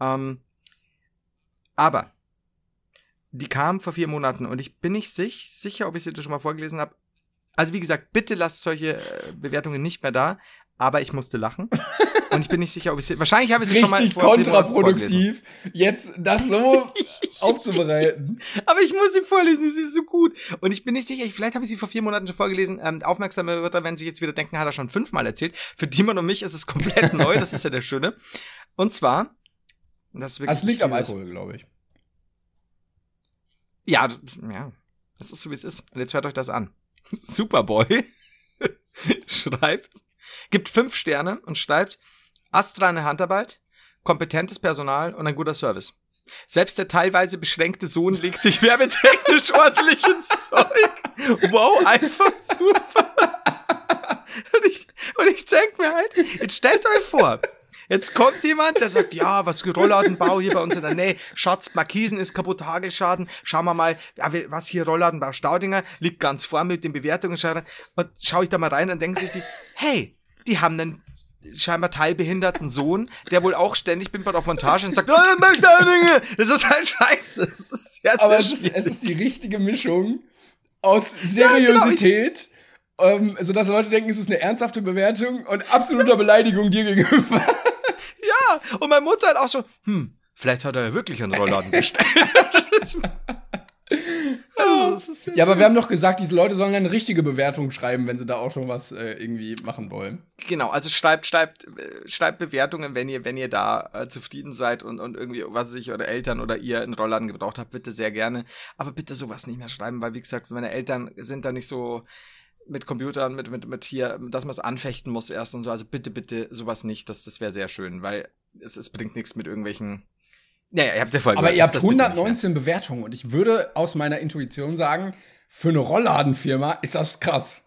B: Aber die kam vor 4 Monaten und ich bin nicht sicher, ob ich sie schon mal vorgelesen habe. Also wie gesagt, bitte lasst solche Bewertungen nicht mehr da, aber ich musste lachen. Und ich bin nicht sicher, ob ich sie... Wahrscheinlich habe ich sie schon mal
A: vor 4 Monaten kontraproduktiv, jetzt das so aufzubereiten.
B: Aber ich muss sie vorlesen, sie ist so gut. Und ich bin nicht sicher, vielleicht habe ich sie vor 4 Monaten schon vorgelesen. Aufmerksame Hörer werden sich jetzt wieder denken, hat er schon 5-mal erzählt. Für Timon und mich ist es komplett neu, das ist ja der Schöne. Und zwar... Das
A: liegt am Alkohol, glaube ich.
B: Ja, das ist so, wie es ist. Und jetzt hört euch das an. Superboy gibt 5 Sterne und schreibt, astreine Handarbeit, kompetentes Personal und ein guter Service. Selbst der teilweise beschränkte Sohn legt sich werbetechnisch ordentlich ins Zeug. Wow, einfach super. Und ich denke mir halt, jetzt stellt euch vor, jetzt kommt jemand, der sagt, ja, was für Rollladenbau hier bei uns in der Nähe. Schatz, Markisen ist kaputt, Hagelschaden. Schauen wir mal, ja, was hier Rollladenbau Staudinger, liegt ganz vorne mit den Bewertungen. Und schaue ich da mal rein und denken sich hey, die haben einen scheinbar teilbehinderten Sohn, der wohl auch ständig bimpert auf Montage und sagt, das ist halt scheiße. Das ist ja
A: aber es ist die richtige Mischung aus Seriosität, sodass Leute denken, es ist eine ernsthafte Bewertung und absoluter Beleidigung dir gegenüber.
B: Ja, und meine Mutter hat auch so, vielleicht hat er ja wirklich einen Rollladen bestellt.
A: Ja, aber wir haben doch gesagt, diese Leute sollen eine richtige Bewertung schreiben, wenn sie da auch schon was irgendwie machen wollen.
B: Genau, also schreibt Bewertungen, wenn ihr da zufrieden seid und irgendwie, was weiß ich, eure Eltern oder ihr einen Rollladen gebraucht habt, bitte sehr gerne. Aber bitte sowas nicht mehr schreiben, weil wie gesagt, meine Eltern sind da nicht so mit Computern, mit hier, dass man es anfechten muss erst und so. Also bitte sowas nicht, das wäre sehr schön, weil es bringt nichts mit irgendwelchen. Naja, ihr habt ja voll
A: aber ihr habt 119 Bewertungen und ich würde aus meiner Intuition sagen, für eine Rollladenfirma ist das krass.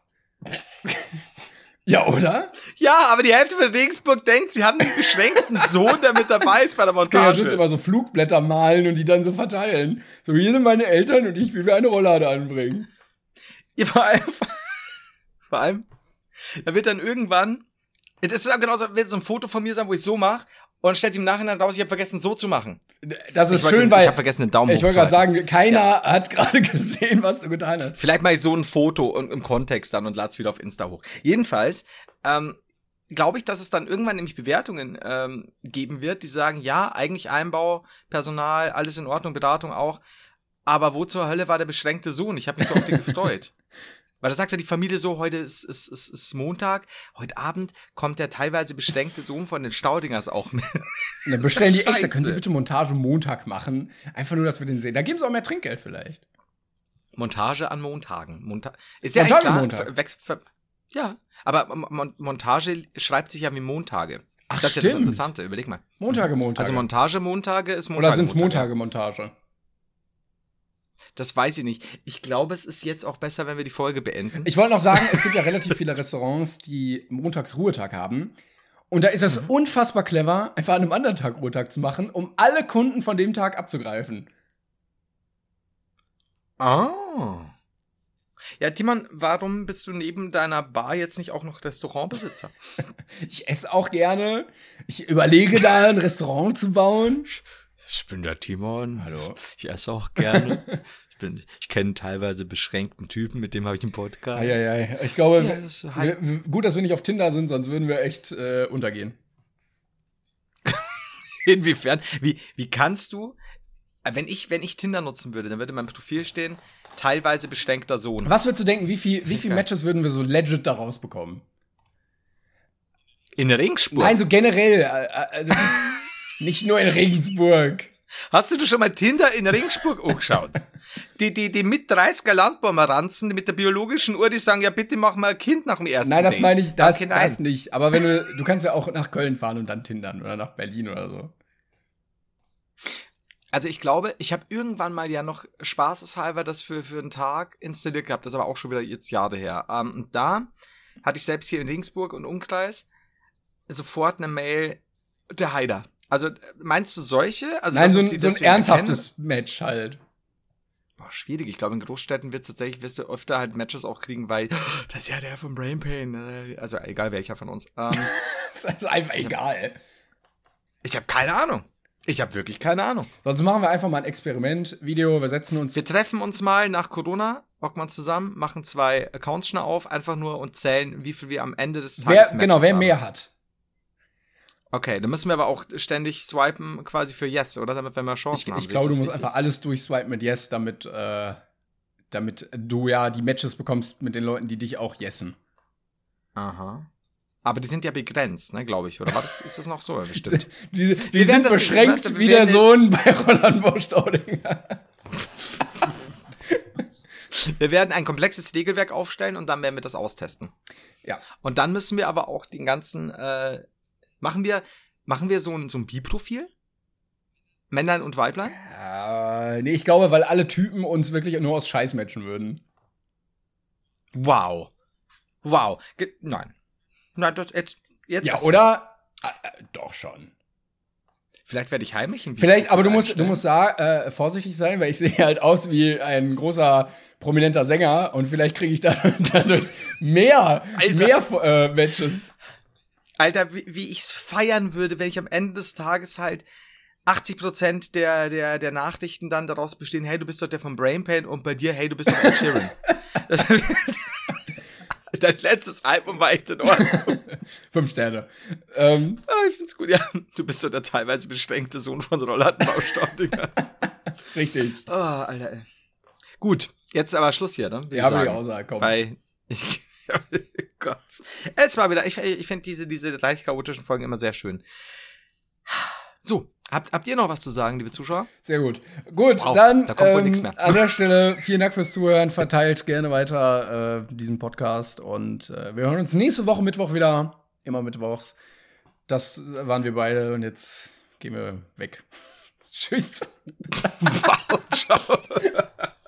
A: Ja, oder?
B: Ja, aber die Hälfte von Regensburg denkt, sie haben einen beschränkten Sohn, der mit dabei ist bei der Montage.
A: Ja, jetzt immer so Flugblätter malen und die dann so verteilen. So, hier sind meine Eltern und ich will mir eine Rolllade anbringen.
B: Ja, vor allem, da wird dann irgendwann, das ist auch genauso, wird so ein Foto von mir sein, wo ich so mache. Und dann stellt sich im Nachhinein raus, ich habe vergessen, so zu machen.
A: Das ist schön, weil
B: ich habe vergessen, den Daumen
A: ich wollte gerade sagen, keiner hat gerade gesehen, was du getan hast.
B: Vielleicht mache ich so ein Foto im Kontext dann und lade es wieder auf Insta hoch. Jedenfalls glaube ich, dass es dann irgendwann nämlich Bewertungen geben wird, die sagen, ja, eigentlich Einbau, Personal, alles in Ordnung, Beratung auch. Aber wo zur Hölle war der beschränkte Sohn? Ich habe mich so auf den gefreut. Weil da sagt ja die Familie so, heute ist Montag, heute Abend kommt der teilweise beschränkte Sohn von den Staudingers auch mit.
A: Dann bestellen die extra, können Sie bitte Montage Montag machen? Einfach nur, dass wir den sehen. Da geben sie auch mehr Trinkgeld vielleicht.
B: Montage an Montagen. Ist
A: ja
B: Montage
A: klar. Montag.
B: Ja, aber Montage schreibt sich ja wie Montage.
A: Ach,
B: das ist ja das Interessante, überleg mal.
A: Montage.
B: Also Montage ist Montage.
A: Oder sind es Montage?
B: Das weiß ich nicht. Ich glaube, es ist jetzt auch besser, wenn wir die Folge beenden.
A: Ich wollte noch sagen, es gibt ja relativ viele Restaurants, die montags Ruhetag haben. Und da ist es unfassbar clever, einfach an einem anderen Tag Ruhetag zu machen, um alle Kunden von dem Tag abzugreifen.
B: Oh. Ja, Timon, warum bist du neben deiner Bar jetzt nicht auch noch Restaurantbesitzer?
A: Ich esse auch gerne. Ich überlege da, ein Restaurant zu bauen.
B: Ich bin der Timon.
A: Hallo.
B: Ich esse auch gerne. Ich kenne teilweise beschränkten Typen, mit dem habe ich einen Podcast.
A: Eieiei. Ich glaube, gut, dass wir nicht auf Tinder sind, sonst würden wir echt untergehen.
B: Inwiefern? Wie kannst du, wenn ich Tinder nutzen würde, dann würde in meinem Profil stehen, teilweise beschränkter Sohn.
A: Was würdest du denken, wie viel Matches würden wir so legit daraus bekommen?
B: In Regensburg?
A: Nein, so generell. Also nicht nur in Regensburg.
B: Hast du schon mal Tinder in Regensburg angeschaut? Die mit 30er Landbaumeranzen mit der biologischen Uhr, die sagen, ja bitte mach mal ein Kind nach dem ersten
A: Nein, das meine ich, das
B: das
A: nicht. Aber wenn du kannst ja auch nach Köln fahren und dann tindern oder nach Berlin oder so.
B: Also ich glaube, ich habe irgendwann mal ja noch spaßeshalber das für einen Tag installiert gehabt. Das ist aber auch schon wieder jetzt Jahre her. Und da hatte ich selbst hier in Regensburg und Umkreis sofort eine Mail, der Haider. Also, meinst du solche? Also,
A: nein, so ein ernsthaftes Match halt.
B: Boah, schwierig. Ich glaube, in Großstädten wirst du öfter halt Matches auch kriegen, weil das ist ja der von Brain Pain. Also, egal welcher von uns.
A: Das ist einfach egal.
B: Ich habe keine Ahnung. Ich habe wirklich keine Ahnung.
A: Sonst machen wir einfach mal ein Experiment-Video. Wir
B: treffen uns mal nach Corona, hocken wir zusammen, machen 2 Accounts schnell auf, einfach nur und zählen, wie viel wir am Ende des Tages
A: wer mehr hat.
B: Okay, dann müssen wir aber auch ständig swipen quasi für Yes, oder? Damit wir mehr Chancen haben.
A: Ich glaube, du musst einfach alles durchswipen mit Yes, damit du ja die Matches bekommst mit den Leuten, die dich auch yessen.
B: Aha. Aber die sind ja begrenzt, ne, glaube ich. Oder ist das noch so? Bestimmt.
A: Die sind beschränkt wie der Sohn bei Roland Staudinger.
B: Wir werden ein komplexes Regelwerk aufstellen und dann werden wir das austesten.
A: Ja.
B: Und dann müssen wir aber auch den ganzen, machen wir so ein Bi-Profil? Männlein und Weiblein?
A: Nee, ich glaube, weil alle Typen uns wirklich nur aus Scheiß matchen würden.
B: Wow. Nein, das jetzt
A: ja, oder? Doch schon.
B: Vielleicht werde ich heimlich.
A: Vielleicht, aber du musst vorsichtig sein, weil ich sehe halt aus wie ein großer, prominenter Sänger und vielleicht kriege ich dadurch mehr Matches.
B: Alter, wie ich's feiern würde, wenn ich am Ende des Tages halt 80% der Nachrichten dann daraus bestehen, hey, du bist doch der von Brain Pain und bei dir, hey, du bist doch Ed Sheeran. Dein letztes Album war echt in Ordnung.
A: 5 Sterne.
B: Ich find's gut, ja. Du bist so der teilweise beschränkte Sohn von Rollladenbaustaudinger.
A: Richtig.
B: Oh, Alter, ey. Gut, jetzt aber Schluss hier, ne?
A: Ja, würde ich auch sagen, komm.
B: Weil Gott. Jetzt mal wieder, ich finde diese leicht chaotischen Folgen immer sehr schön. So, habt ihr noch was zu sagen, liebe Zuschauer?
A: Sehr gut. Gut, wow, dann
B: da kommt wohl nichts mehr.
A: An der Stelle vielen Dank fürs Zuhören. Verteilt gerne weiter diesen Podcast. Und wir hören uns nächste Woche Mittwoch wieder. Immer mittwochs. Das waren wir beide. Und jetzt gehen wir weg. Tschüss.
B: Wow, ciao.